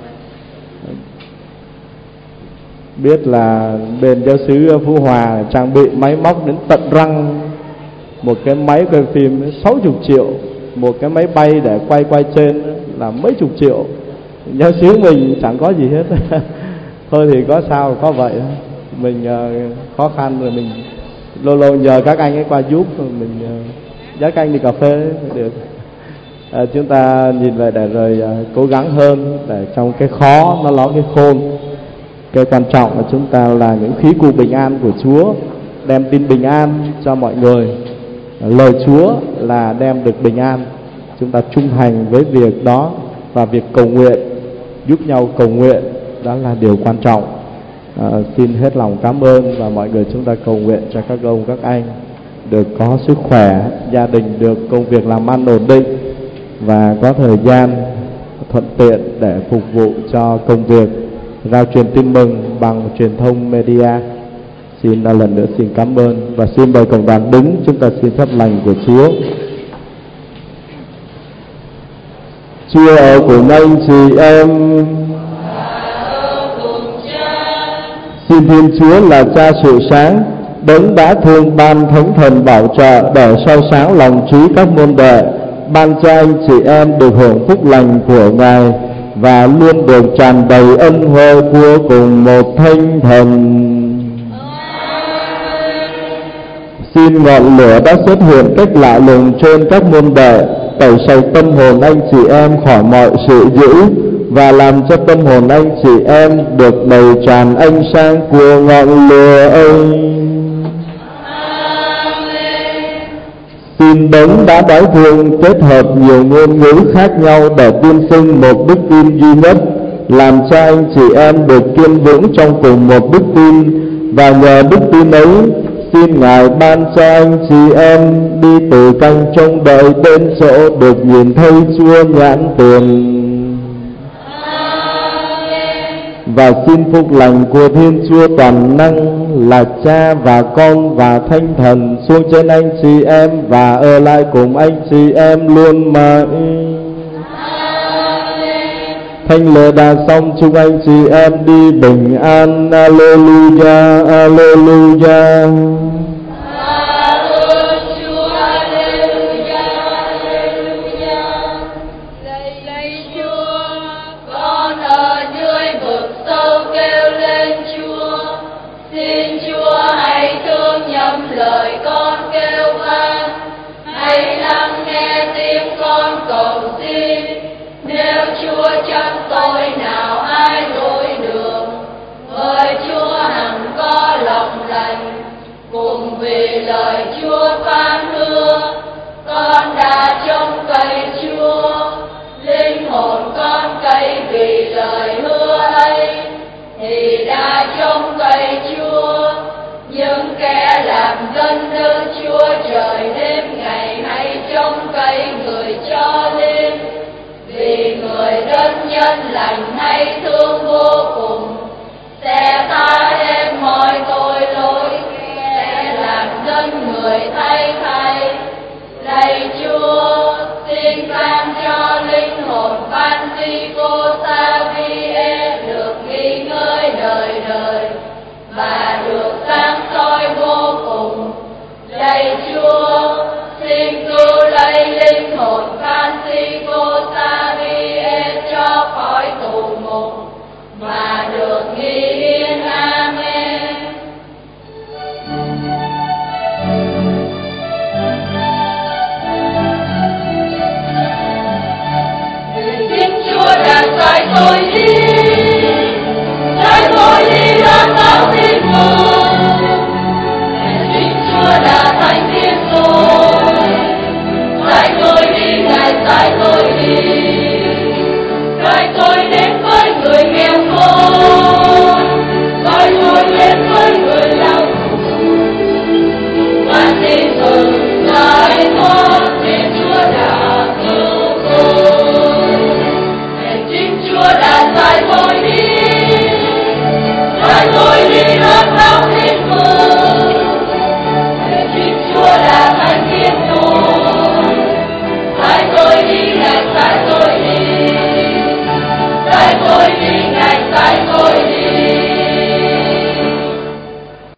biết là bên giáo xứ Phú Hòa trang bị máy móc đến tận răng. Một cái máy quay phim sáu mươi triệu, một cái máy bay để quay quay trên là mấy chục triệu. Giáo xứ mình chẳng có gì hết. Thôi thì có sao có vậy. Mình uh, khó khăn rồi mình lâu lâu nhờ các anh ấy qua giúp, rồi mình uh, dắt các anh đi cà phê được. uh, Chúng ta nhìn về để rồi uh, cố gắng hơn, để trong cái khó nó ló cái khôn. Cái quan trọng là chúng ta là những khí cụ bình an của Chúa, đem tin bình an cho mọi người. Lời Chúa là đem được bình an. Chúng ta trung thành với việc đó, và việc cầu nguyện, giúp nhau cầu nguyện, đó là điều quan trọng. à, Xin hết lòng cảm ơn, và mọi người chúng ta cầu nguyện cho các ông các anh được có sức khỏe, gia đình được công việc làm ăn ổn định, và có thời gian thuận tiện để phục vụ cho công việc rao truyền tin mừng bằng truyền thông media. Xin lần nữa xin cảm ơn, và xin mời cộng đoàn đứng, chúng ta xin phép lành của Chúa. Chúa ở cùng anh chị em. Xin Thiên Chúa là Cha sự sáng, đấng đã thương ban Thánh Thần bảo trợ để soi sáng lòng trí các môn đệ, ban cho anh chị em được hưởng phúc lành của Ngài, và luôn được tràn đầy ân huệ của cùng một Thánh Thần. Xin ngọn lửa đã xuất hiện cách lạ lùng trên các môn đệ tẩy sạch tâm hồn anh chị em khỏi mọi sự dữ, và làm cho tâm hồn anh chị em được đầy tràn ánh sáng của ngọn lửa ấy. Xin đấng đã đói thương kết hợp nhiều ngôn ngữ khác nhau để tuyên xưng một đức tin duy nhất, làm cho anh chị em được kiên vững trong cùng một đức tin, và nhờ đức tin ấy xin Ngài ban cho anh chị em đi từ canh trông đợi đến chỗ được nhìn thấy Chúa nhãn tiền. và xin phúc lành của Thiên Chúa toàn năng là Cha và Con và Thánh Thần xuống trên anh chị em và ở lại cùng anh chị em luôn mãi. Thánh lễ đã xong, chúc anh chị em đi bình an. Alleluia, Alleluia. Lời con kêu van, hãy lắng nghe tiếng con cầu xin. Nếu Chúa chăm tôi nào ai lối đường, với Chúa hằng có lòng lành. Cùng vì lời Chúa phán hứa, con đã trông cậy Chúa. Linh hồn con cậy vì lời hứa ấy, thì đã trông cậy Chúa. Những kẻ làm dân nữ Chúa trời đêm ngày hãy trông cậy người cho đêm. Vì người đất nhân lành hay thương vô cùng, sẽ tha hết mọi tội lỗi, sẽ làm dân người thay thay. Lạy Chúa, xin ban cho linh hồn Francisco Xavier được nghỉ ngơi đời đời, và